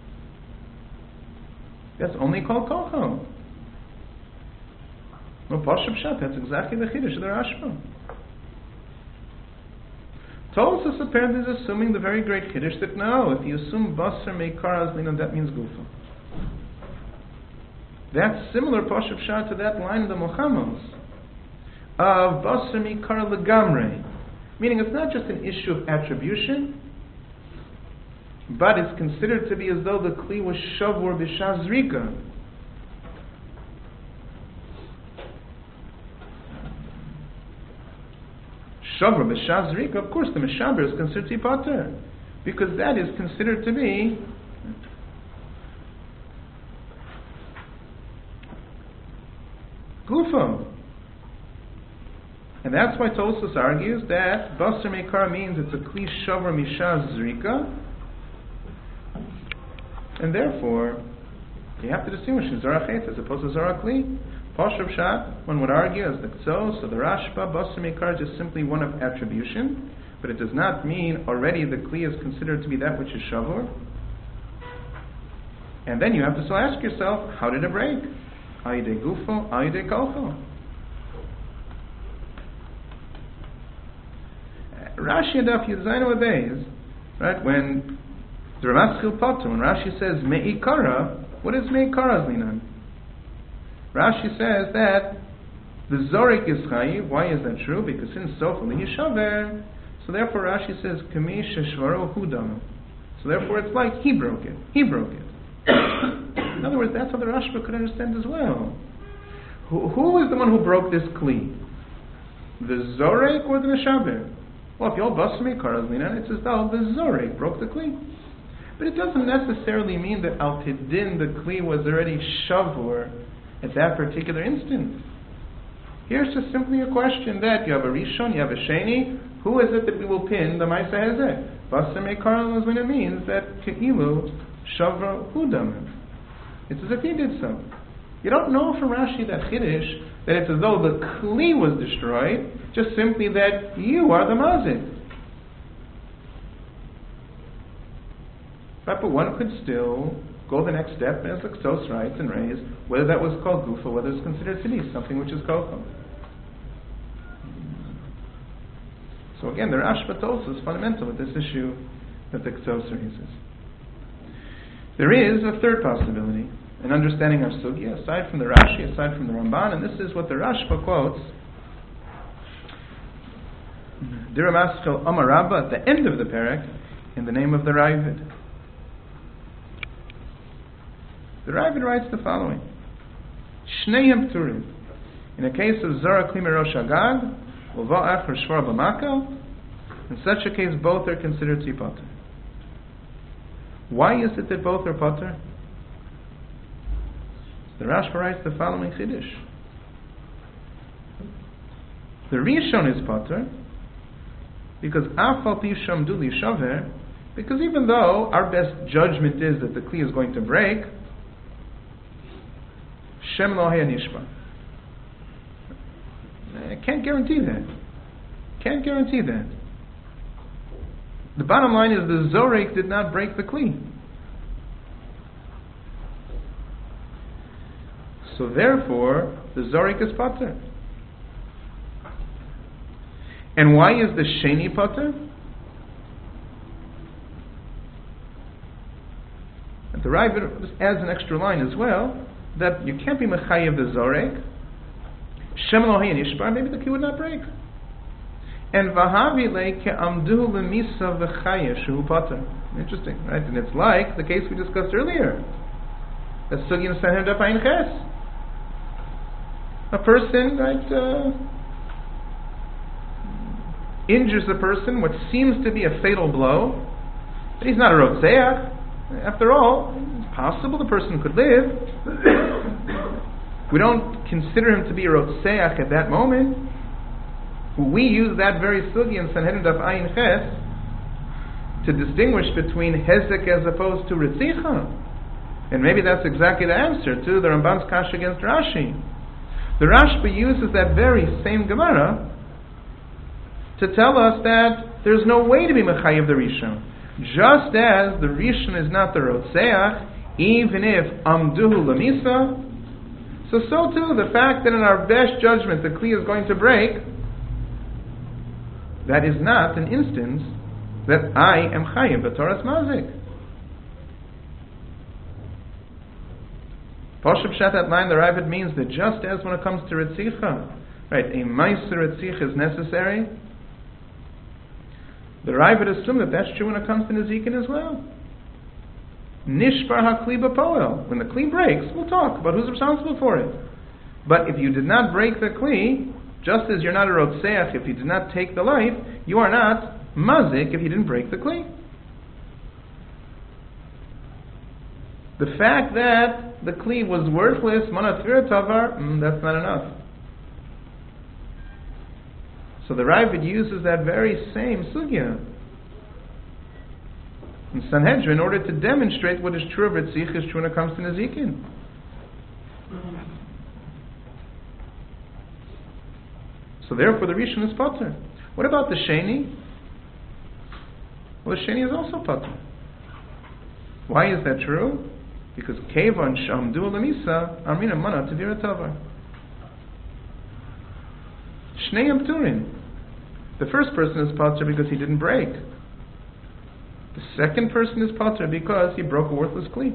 that's only called kolcho. No, Pashup Shat, that's exactly the chiddush of the Rashba. Tosfos apparently is assuming the very great chiddush that no, if you assume basar meikar azlinan, that means gufa. That's similar Pashup Shat to that line in the Mochamos of basar meikar legamre, meaning it's not just an issue of attribution, but it's considered to be as though the kli was shavur b'shazrika. Shavur b'shazrika, of course the Meshaber is considered to be pater, because that is considered to be gufa. And that's why Tosfos argues that basar meikar means it's a kli shavur mishazrika, and therefore you have to distinguish Zorah Chet as opposed to Zorah Kli. Pashup Shat, one would argue, as the Ktsos or the Rashba, basar meikar is just simply one of attribution, but it does not mean already the Kli is considered to be that which is Shavur. And then you have to still ask yourself, how did it break? Ayidei Gufo, Ayidei Kolcho. Rashi and Daf Yudzayin Obeis, right, when the Ramaschil Potter, when Rashi says Meikara, what is Meikara Zlinan? Rashi says that the Zorik is Chayiv. Why is that true? Because in Sofa Yishaver, so therefore Rashi says Kami Sheshvaro Hudam. So therefore it's like he broke it. He broke it. In other words, that's how the Rashba could understand as well. Who, who is the one who broke this Kli? The Zorek or the Meshaber? Well, if you're basar meikar azlinan, it's as though the Zorek broke the Kli. But it doesn't necessarily mean that Al Tidin, the Kli, was already Shavur at that particular instant. Here's just simply a question that you have a Rishon, you have a Sheni. Who is it that we will pin the Maisa Hezeh? Basar meikar azlinan means that Ke'ilu Shavra Hudam. It's as if he did so. You don't know from Rashi that Chiddush that it's as though the Kli was destroyed, just simply that you are the Mazik. But one could still go the next step, as the Ktsos writes and raise, whether that was called Gufa, whether it's considered to be something which is Kolcho. So again, the Rashba Tosfos is fundamental with this issue that the Ktosar uses. There is a third possibility, an understanding of Sugya, aside from the Rashi, aside from the Ramban, and this is what the Rashba quotes. Dira Maschil Amar Rabba, at the end of the parak, in the name of the Ravid. The Ravid writes the following: Shneim Turim. In a case of Zara Klima Rosh Agag, Uva'ach or Shvar B'Makel, in such a case both are considered to be potter. Why is it that both are potter? The Rashba writes the following Chiddush. The Rishon is potter because Afal Pi Shamdu Li Shaver, because even though our best judgment is that the Kli is going to break, Shem Lo Haya Nishba. I can't guarantee that. Can't guarantee that. The bottom line is the Zorek did not break the Kli. So therefore, the Zorek is potter. And why is the Sheni potter? And the Ravid adds an extra line as well, that you can't be Mechayev the Zorek. Shem Elohei Nishbar, maybe the Kli would not break. And Vahavi le ke'amdu lemisa v'chaya shehu potter. Interesting, right? And it's like the case we discussed earlier. That's Sugin Sanhedrin Daf Ayin Ches. A person, right, uh, injures a person, what seems to be a fatal blow, but he's not a Rotzeach. After all, it's possible the person could live. We don't consider him to be a Rotzeach at that moment. We use that very sugi in Sanhedrin Daf Ayin Ches to distinguish between Hezek as opposed to Ritzicha. And maybe that's exactly the answer to the Ramban's Kash against Rashi. The Rashba uses that very same Gemara to tell us that there's no way to be Mechayev the Rishon. Just as the Rishon is not the Rotzeach, even if Amduhu Lamisa, so so too the fact that in our best judgment the Kli is going to break, that is not an instance that I am Chayev B'Toras Mazik. Poshup Shat, that line, the Ravid means that just as when it comes to Ritzicha, right, a Meiser Ritzicha is necessary, the Ravid assumes that that's true when it comes to Nezikin as well. Nishbar HaKli B'Poel. When the Kli breaks, we'll talk about who's responsible for it. But if you did not break the Kli, just as you're not a Rotzeach if you did not take the life, you are not Mazik if you didn't break the Kli. The fact that the Kli was worthless, Mana Tvira Tavar, mm, that's not enough. So the Ravid uses that very same sugya in Sanhedrin in order to demonstrate what is true of Ritzich is true when it comes to Nezikin. So therefore the Rishon is potter. What about the Sheni? Well, the Sheni is also potter. Why is that true? Because Kevon Shamdu Lamisa Amrina Mana Tevira Tavar. Shneim Turin. The first person is potter because he didn't break. The second person is potter because he broke a worthless Kli.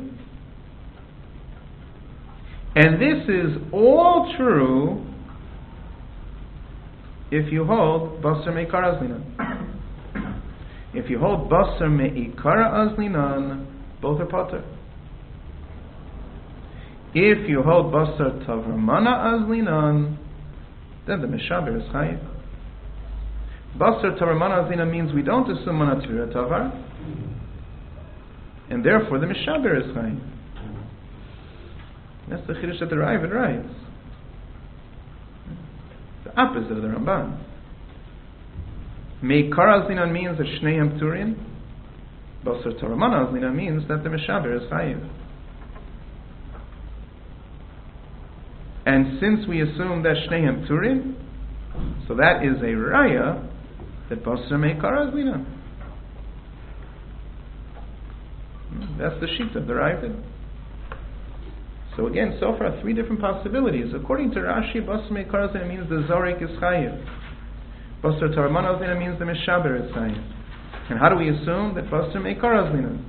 And this is all true if you hold Basar Me'ikar Azlinan. If you hold Basar Me'ikar Azlinan, both are potter. If you hold Basar Tavramana Azlinan, then the Meshaber is Chayiv. Basar Tavramana Azlinan means we don't assume Mana Tvira Tavar, and therefore the Meshaber is Chayiv. That's the Chiddush that the Ravid writes. The opposite of the Ramban. Meikar Azlinan means that Shneim Turin. Basar Tavramana Azlinan means that the Meshaber is Chayiv. And since we assume that Shneim Turin, so that is a Raya that Basar Meikar Azlinan. That's the sheet of the Ravid. So again, so far three different possibilities. According to Rashi, Basar Meikar Azlinan means the Zorek is Chayiv. Basar Tavramana Azlinan means the Meshaber is Chayiv. And how do we assume that Basar Meikar Azlinan?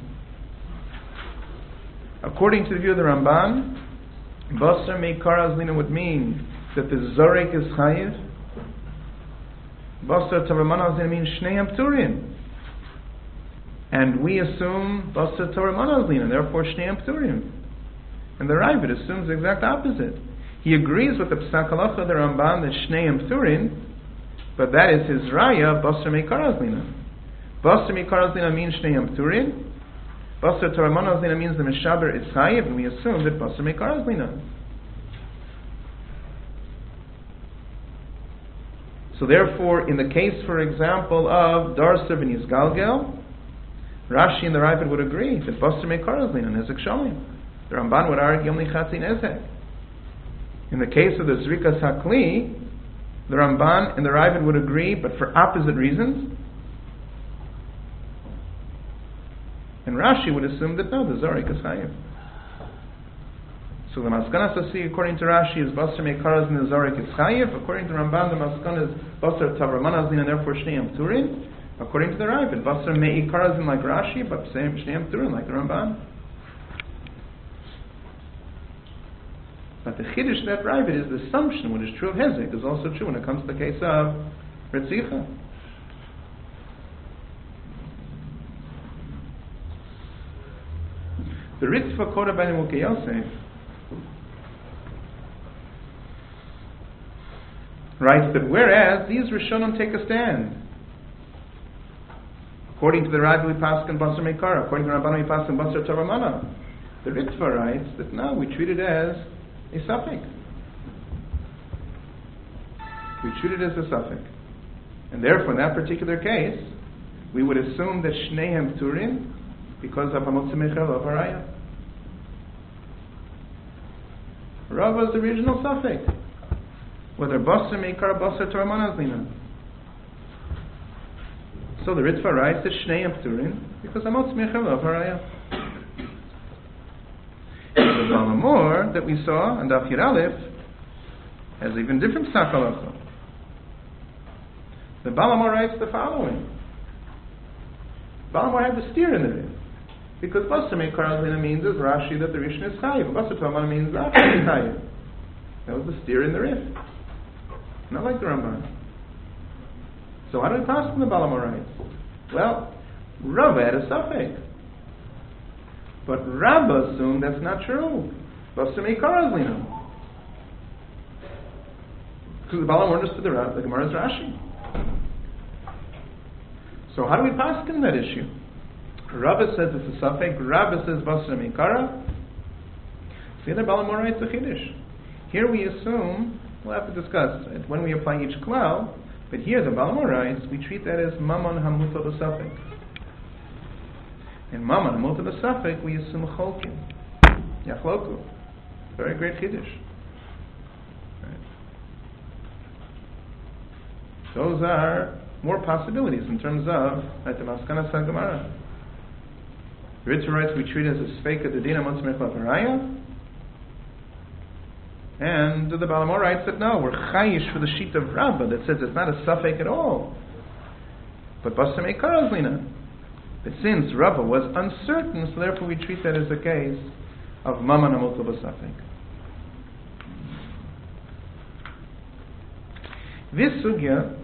According to the view of the Ramban, Basar Meikar Azlinan would mean that the Zorek is Chayiv. Basar Tavraman Azlinan means Shnei Pturin. And we assume Basar Tavraman Azlinan, therefore Shnei Pturin. And the Ravid assumes the exact opposite. He agrees with the Psak Halacha of the Ramban that Shnei Pturin, but that is his Raya, Basar Meikar Azlinan. Basar Meikar Azlinan means Shnei Pturin. Basar Tavraman Azlinan means the Meshaber is Chayiv, and we assume that Basar Meikar Azlinan. So therefore, in the case, for example, of Darsa ben Yisgalgel, Rashi and the Ravid would agree that Basar Meikar Azlinan is Nezek Shalim. The Ramban would argue only Chatzi Nezek. In the case of the Zrikas Hakli, the Ramban and the Ravid would agree, but for opposite reasons. And Rashi would assume that no, the Zorik is Chayiv. So the Maskana Sasi, according to Rashi, is Basar Meikar Azlinan, the Zorik is Chayiv. According to the Ramban, the Maskana is Basar Tavraman Azlinan, and therefore Shnei Pturin. According to the Ravid, Basar Meikar Azlinan like Rashi, but Shnei Pturin like the Ramban. But the Chiddush of that Ravid is the assumption, what is true of Hezek, is also true when it comes to the case of Ritzicha. The Ritzvah Koda by Nimukei Yosef writes that whereas these Rishonim take a stand, according to the Ravid we paskin Basar Meikar, according to the Ramban we paskin Basar Tavramana, the Ritzvah writes that now we treat it as a suffix. We treat it as a suffix. And therefore, in that particular case, we would assume that Shneihem Pturin because of Hamotzi Mechel of Haraya. Rava is the original suffix. Whether Basar Meikar, Basar Tavraman Azlinan. So the Ritzvah writes that Shneihem Pturin because Hamotzi Mechel of Haraya. The Balamor that we saw in Daf Yud Aleph has even different Psak Halacha. The Balamor writes the following. Balamor had the steer in the Riv. Because Basar Meikar Azlinan means as Rashi that the Rishon is Chayiv. Basar Tavraman means Rashi is Chayiv. That was the steer in the Riv. Not like the Ramban. So how do we pass from the Balamor writes? Well, Rava had a suffix. But Rabba assumed that's not true. Basar Meikar Azlinan. Because the Balamor understood the, the Gemara's Rashi. So how do we pass in that issue? Rabba says it's a suffix. Rabba says Basar Meikara. The other Balamor writes a Chiddush. Here we assume, we'll have to discuss it when we apply each klal, but here the Balamor writes, we treat that as Mammon Hamuta B'Suffix. In Mammon Hamuta B'Suffix, we assume Cholkin. Yachloku. Very great Chiddush. Right. Those are more possibilities in terms of like the Maskana Sagamara. The Ritzvah writes we treat it as a Sfeika Dedina Motzmech Lavaraya. And the Balamor writes that no, we're chayish for the sheet of Rabbah that says it's not a suffix at all, but Basar Meikar Azlinan. But since Rabbah was uncertain, so therefore we treat that as a case of Mammon Hamuta B'Suffix. This sugya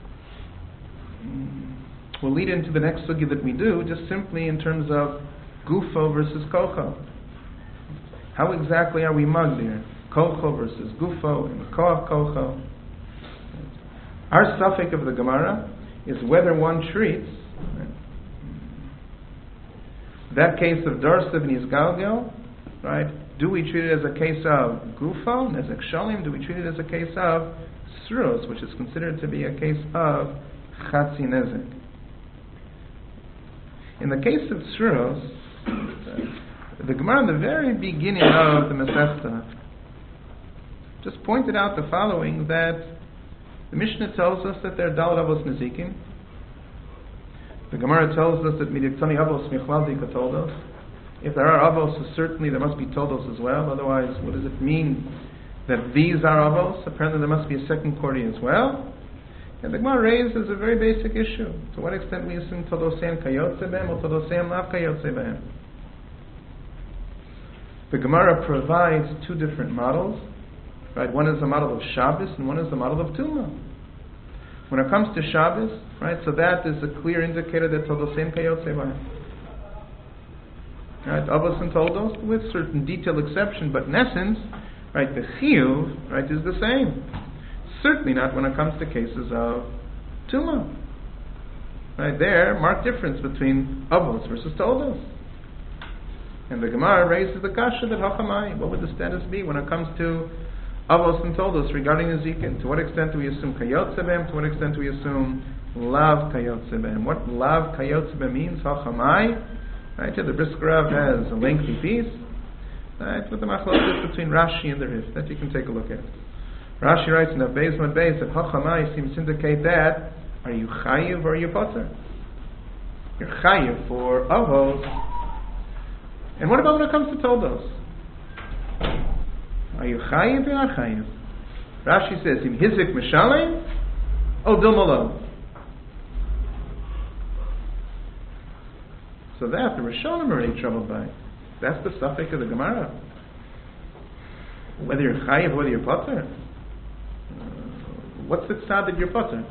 will lead into the next sugya that we do, just simply in terms of Gufo versus Kocho. How exactly are we magdir? Kocho versus Gufo and Koach Kocho. Our suffix of the Gemara is whether one treats right, that case of Darsa ben Yisgalgel, right? Do we treat it as a case of Gufo, Nezek Shalim? Do we treat it as a case of Sruos, which is considered to be a case of Chatzi Nezek? In the case of Sruos, the Gemara in the very beginning of the Masechta just pointed out the following, that the Mishnah tells us that there are Daled Avos Nezikim. The Gemara tells us that Midiktani Avos Michlal Toldos. If there are Avos, certainly there must be Toldos as well. Otherwise, what does it mean that these are Avos? Apparently there must be a second Kordi as well. And the Gemara raises a very basic issue. To what extent we assume Todosem Kayotze Behem or Todosem Lav Kayotze Behem? The Gemara provides two different models. Right? One is the model of Shabbos and one is the model of Tumah. When it comes to Shabbos, right, so that is a clear indicator that Todosem Kayotze Behem. Right, Avos and Toldos, with certain detailed exception, but in essence, right, the Chiyuv, right, is the same. Certainly not when it comes to cases of Tumah. Right, there, marked difference between Avos versus Toldos. And the Gemara raises the kasha that Hachamai, what would the status be when it comes to Avos and Toldos regarding Ezekiel? To what extent do we assume Kayotze Behem? To what extent do we assume Lav Kayotze Behem? What Lav Kayotze Behem means, Hachamai? Right, yeah, the Brisker Rav has a lengthy piece, right, with the machlokes between Rashi and the Rif that you can take a look at. Rashi writes in the Beis Mad Beis that Hachamai seems to indicate that are you chayiv or are you potter? You're chayiv for avos. And what about when it comes to toldos? Are you chayiv or not chayiv? Rashi says, "Im hizik mishalem, o dil malo." So that the Rishonim are already troubled by. That's the suffix of the Gemara. Whether you're chayiv, whether you're potter. What's the tzad that you're potter?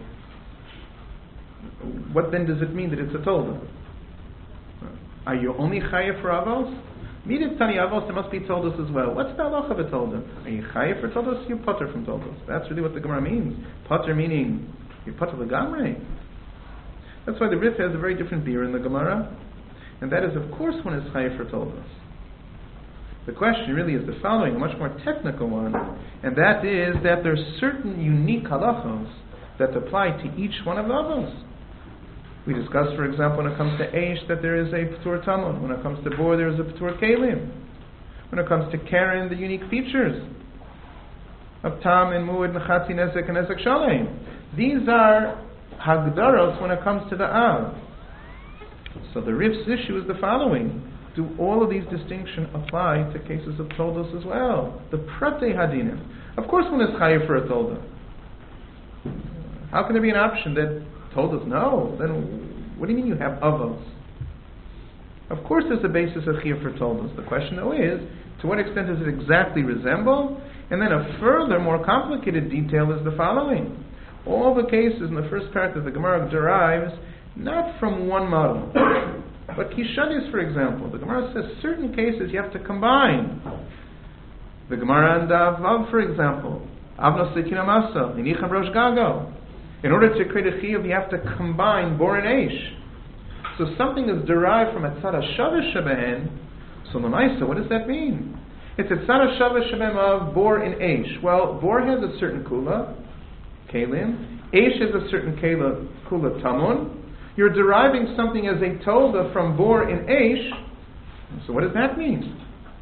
What then does it mean that it's a tolda? Are you only chayiv for avos? Midat tani avos, there must be toldos as well. What's the halach of a tolda? Are you chayiv for toldos? You potter from toldos. That's really what the Gemara means. Potter meaning you potter legamrei. That's why the Rif has a very different beer in the Gemara. And that is, of course, one is chayiv for toldos. The question really is the following, a much more technical one, and that is that there are certain unique halachos that apply to each one of the avos. We discussed, for example, when it comes to Eish, that there is a P'tur Tamon. When it comes to Bor, there is a P'tur Kelim. When it comes to Karen, the unique features of Tam and Muad and Chatzi Nezek and Nezek Shalem. These are Hagdaros when it comes to the Av. So the Rif's issue is the following. Do all of these distinctions apply to cases of Toldos as well? The Prate Hadinim. Of course one is chayiv for a Tolda. How can there be an option that Toldos? No. Then what do you mean you have Avos? Of course there's a basis of chayiv for Toldos. The question though is, to what extent does it exactly resemble? And then a further, more complicated detail is the following. All the cases in the first part of the Gemara derives not from one model. But Kishadis, for example, the Gemara says certain cases you have to combine. The Gemara and Avav, for example, Avnos Setina Masa, Nicham Rosh Gago. In order to create a chiyuv, you have to combine Bor and Eish. So something is derived from a tzad HaShavah Shebehen. So Lamaisa, what does that mean? It's a tzad HaShavah Shebehen of Bor and Eish. Well, Bor has a certain kula, Kalim. Eish has a certain kula, kula Tamun. You're deriving something as a tolda from Bor in Eish. So what does that mean?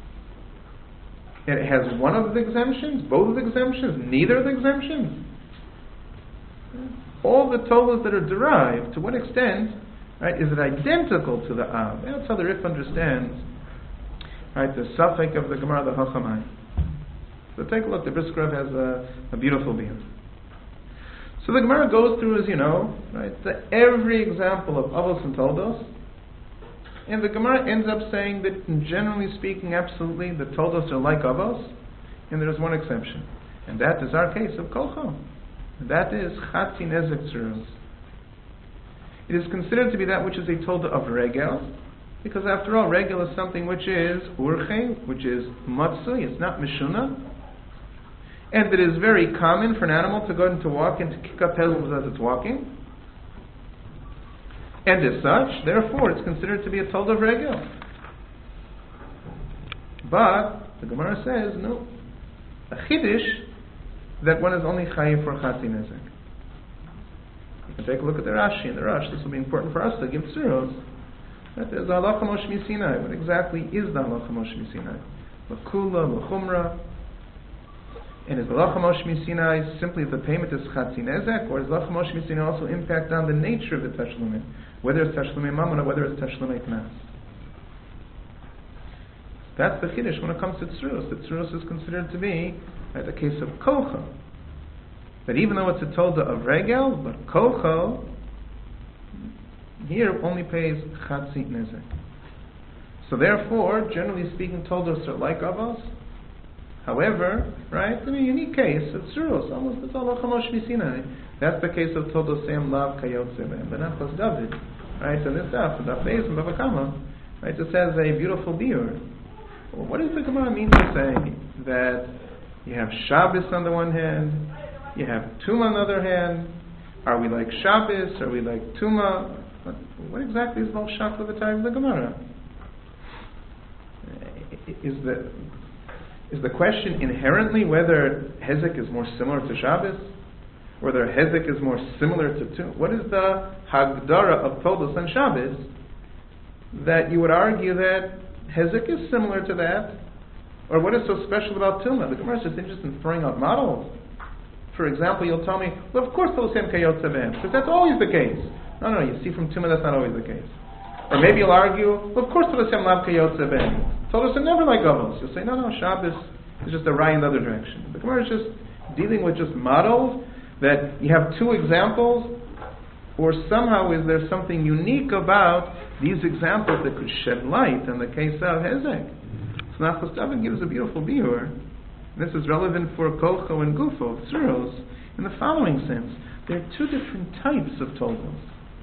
It has one of the exemptions, both of the exemptions, neither of the exemptions. All the toldas that are derived, to what extent, right, is it identical to the Av? That's how the Rif understands, right, the suffix of the Gemara, the Hachamai. So take a look, the Brisker Rav has a, a beautiful beer. So the Gemara goes through, as you know, right, the, every example of Avos and Toldos, and the Gemara ends up saying that, generally speaking, absolutely, the Toldos are like Avos, and there is one exception, and that is our case of Kolchom. That is Chatzi Nezek Tzuros. It is considered to be that which is a Tolda of Regel, because after all, Regel is something which is Urche, which is Matzui, it's not Mishuna, and it is very common for an animal to go and to walk and to kick up heels as it's walking. And as such, therefore, it's considered to be a Tolda of Regel. But the Gemara says, no, a Chiddush, that one is only Chayiv for Chatzi Nezek. You can take a look at the Rashi and the Rosh. This will be important for us to give Tzuros. That there's a Halacha Moshe Misinai. What exactly is the Halacha Moshe Misinai? L'Kula, L'Chumra. And is the Halacha Moshe Misinai simply the payment is Chatzi Nezek, or does Halacha Moshe Misinai also impact on the nature of the Tashlumin? Whether it's Tashlumin Mammon or whether it's Tashlumin Knas? That's the Chiddush when it comes to Tzuros. The Tzuros is considered to be, right, the case of Kolcha. that even though it's a Tolda of Regel, but Kocho, here only pays Chatzi Nezek. So therefore, generally speaking, Toldos are like Avos. However, right, in a unique case, it's true, it's almost it's all Chamosh Misinai. That's the case of Toldos Sam Lav Kayot Sebem, Benachos David. Right, so this stuff, the Daf Beis and Bava Kama, right, it says a beautiful biur. Well, what does the Gemara mean to say that you have Shabbos on the one hand, you have Tuma on the other hand? Are we like Shabbos? Are we like Tuma? What, what exactly is the Shach of the time of the Gemara? Is the is the question inherently whether Hezek is more similar to Shabbos? Whether Hezek is more similar to Tuma? What is the Hagdara of Toldos and Shabbos that you would argue that Hezek is similar to that? Or what is so special about Tuma? The Gemara is just interested in throwing out models. For example, you'll tell me, well, of course, Tolosem Kayot Sebem, because that's always the case. No, no, you see from Tuma that's not always the case. Or maybe you'll argue, well, of course, Tolosem Lav Kayot Sebem. Toldos are never like Avos. You'll say, no, no, Shabbos is just a rye in the other direction. The Gemara is just dealing with just models that you have two examples, or somehow is there something unique about these examples that could shed light on the case of Hezek? So Nachos David gives a beautiful biur. This is relevant for Kocho and Gufo, Tzuros, in the following sense. There are two different types of Toldos.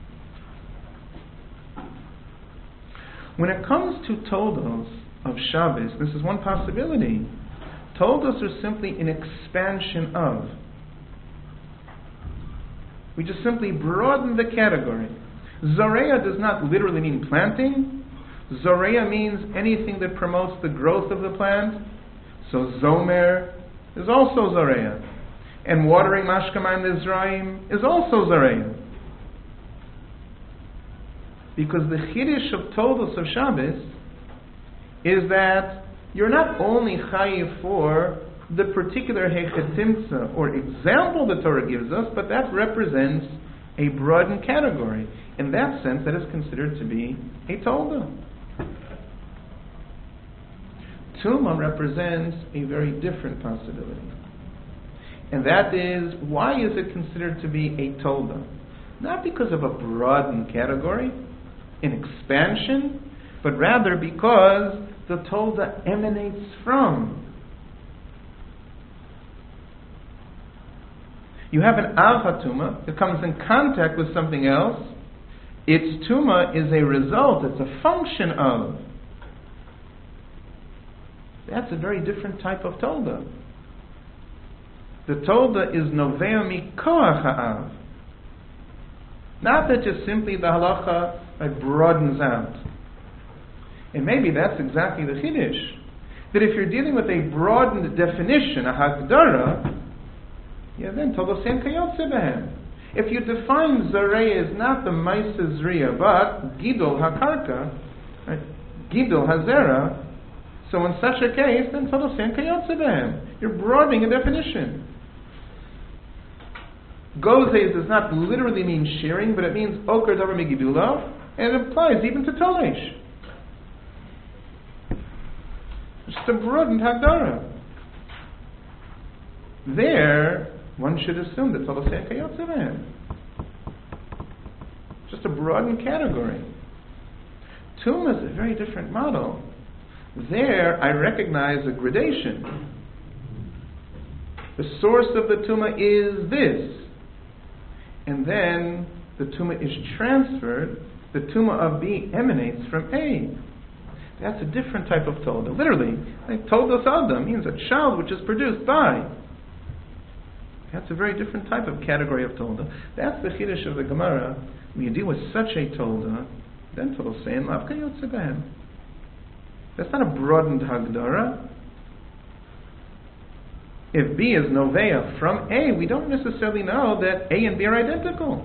When it comes to Toldos of Shabbos, this is one possibility. Toldos are simply an expansion of. We just simply broaden the category. Zoreya does not literally mean planting. Zoreya means anything that promotes the growth of the plant. So Zomer is also Zoreya. And watering Mashkamayim Nizraim is also Zoreya. Because the Chiddush of Toldos of Shabbos is that you're not only chayiv for the particular hechetimtza or example the Torah gives us, but that represents a broadened category. In that sense, that is considered to be a Tolda. Tuma represents a very different possibility. And that is, why is it considered to be a Tolda? Not because of a broadened category, an expansion, but rather because the Tolda emanates from. You have an Avha Tuma that comes in contact with something else. Its Tuma is a result, it's a function of. That's a very different type of Tolda. The Tolda is Novea Mikoach Ha'av. Not that just simply the halacha like, broadens out. And maybe that's exactly the Chiddush. That if you're dealing with a broadened definition, a Hagdara, yeah, then Tolosem Kayot Sebehem. If you define Zarei as not the Maisa Zriya, but Gidol HaKarka, right? Gidol HaZera, so in such a case, then Tolosem Kayot Sebehem. You're broadening a definition. Gozes does not literally mean shearing, but it means Oker Davar Megidula, and it applies even to Tolesh. It's a broadened Hagdara. There, one should assume that Tolosem Kayot Sebehem. Just a broadened category. Tumah is a very different model. There, I recognize a gradation. The source of the Tumah is this. And then the Tumah is transferred. The Tumah of B emanates from A. That's a different type of Tolda. Literally, like Toldos Adam means a child which is produced by. That's a very different type of category of Tolda. That's the Chiddush of the Gemara. When you deal with such a Tolda, then Tolosem Lav Kayot Sebehem. That's not a broadened Hagdara. If B is Novea from A, we don't necessarily know that A and B are identical.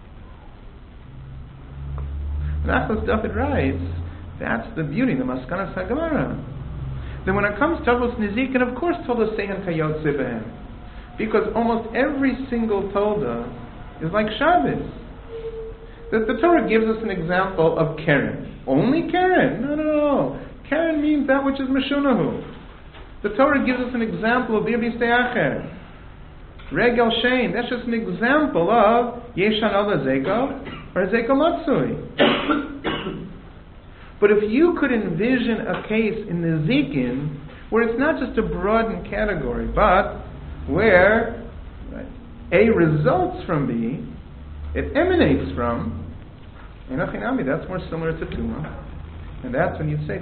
Nachos David writes, that's the beauty, the Maskanas HaGemara. Then when it comes to Tavos Nizikin, of course Tolosem Kayot Sebehem. Because almost every single Tolda is like Shabbos. The, the Torah gives us an example of Keren. Only Keren? No, no, no. Keren means that which is Meshunahu. The Torah gives us an example of Bir B'Steacher. Regel Shein, that's just an example of Yeshan Ola Zeko or Zeko Matsui. But if you could envision a case in the Zikin where it's not just a broadened category, but where right, A results from B, it emanates from, Enochinami, that's more similar to Tuma. And that's when you say,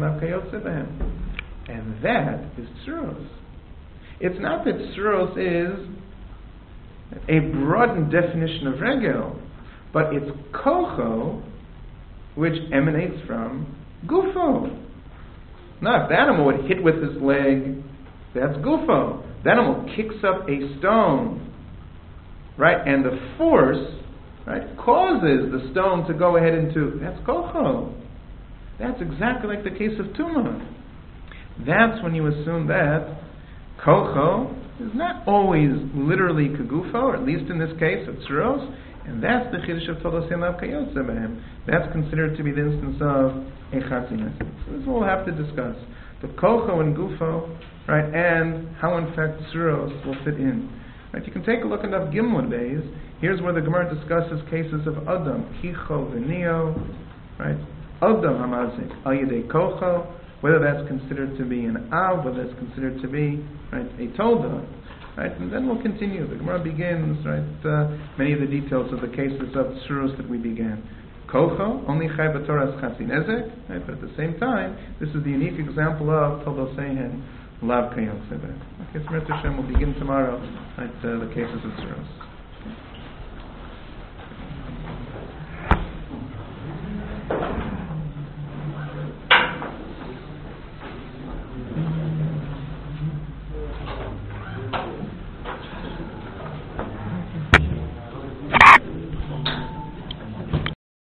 and that is Tzuros. It's not that Tzuros is a broadened definition of Regel, but it's Kocho, which emanates from Gufo. Now, if the animal would hit with his leg, that's Gufo. The animal kicks up a stone, right, and the force, right, causes the stone to go ahead into, that's Kocho. That's exactly like the case of Tumah. That's when you assume that Kocho is not always literally Kagufo, or at least in this case of Tzuros, and that's the Chiddush of Tolos Yelav Kayotze Behem. That's considered to be the instance of a Chatzinas. So this we'll have to discuss. The Kocho and Gufo, right, and how in fact Tzuros will fit in. Right, you can take a look at Daf Gimel days. Here's where the Gemara discusses cases of Adam, Kicho, V'nio, right, Adam Hamazik, Al Yedei Kocho, whether that's considered to be an Av, whether that's considered to be, right, a Tolda. Right, and then we'll continue. The Gemara begins, right, uh, many of the details of the cases of Tzuros that we began. Kocho, only Chai B'Torah as Chatzi Nezek, right, but at the same time, this is the unique example of Toldo Sehen, Lav Kayot Sebe. Okay, so Hashem will begin tomorrow, right, uh, the cases of Tzuros.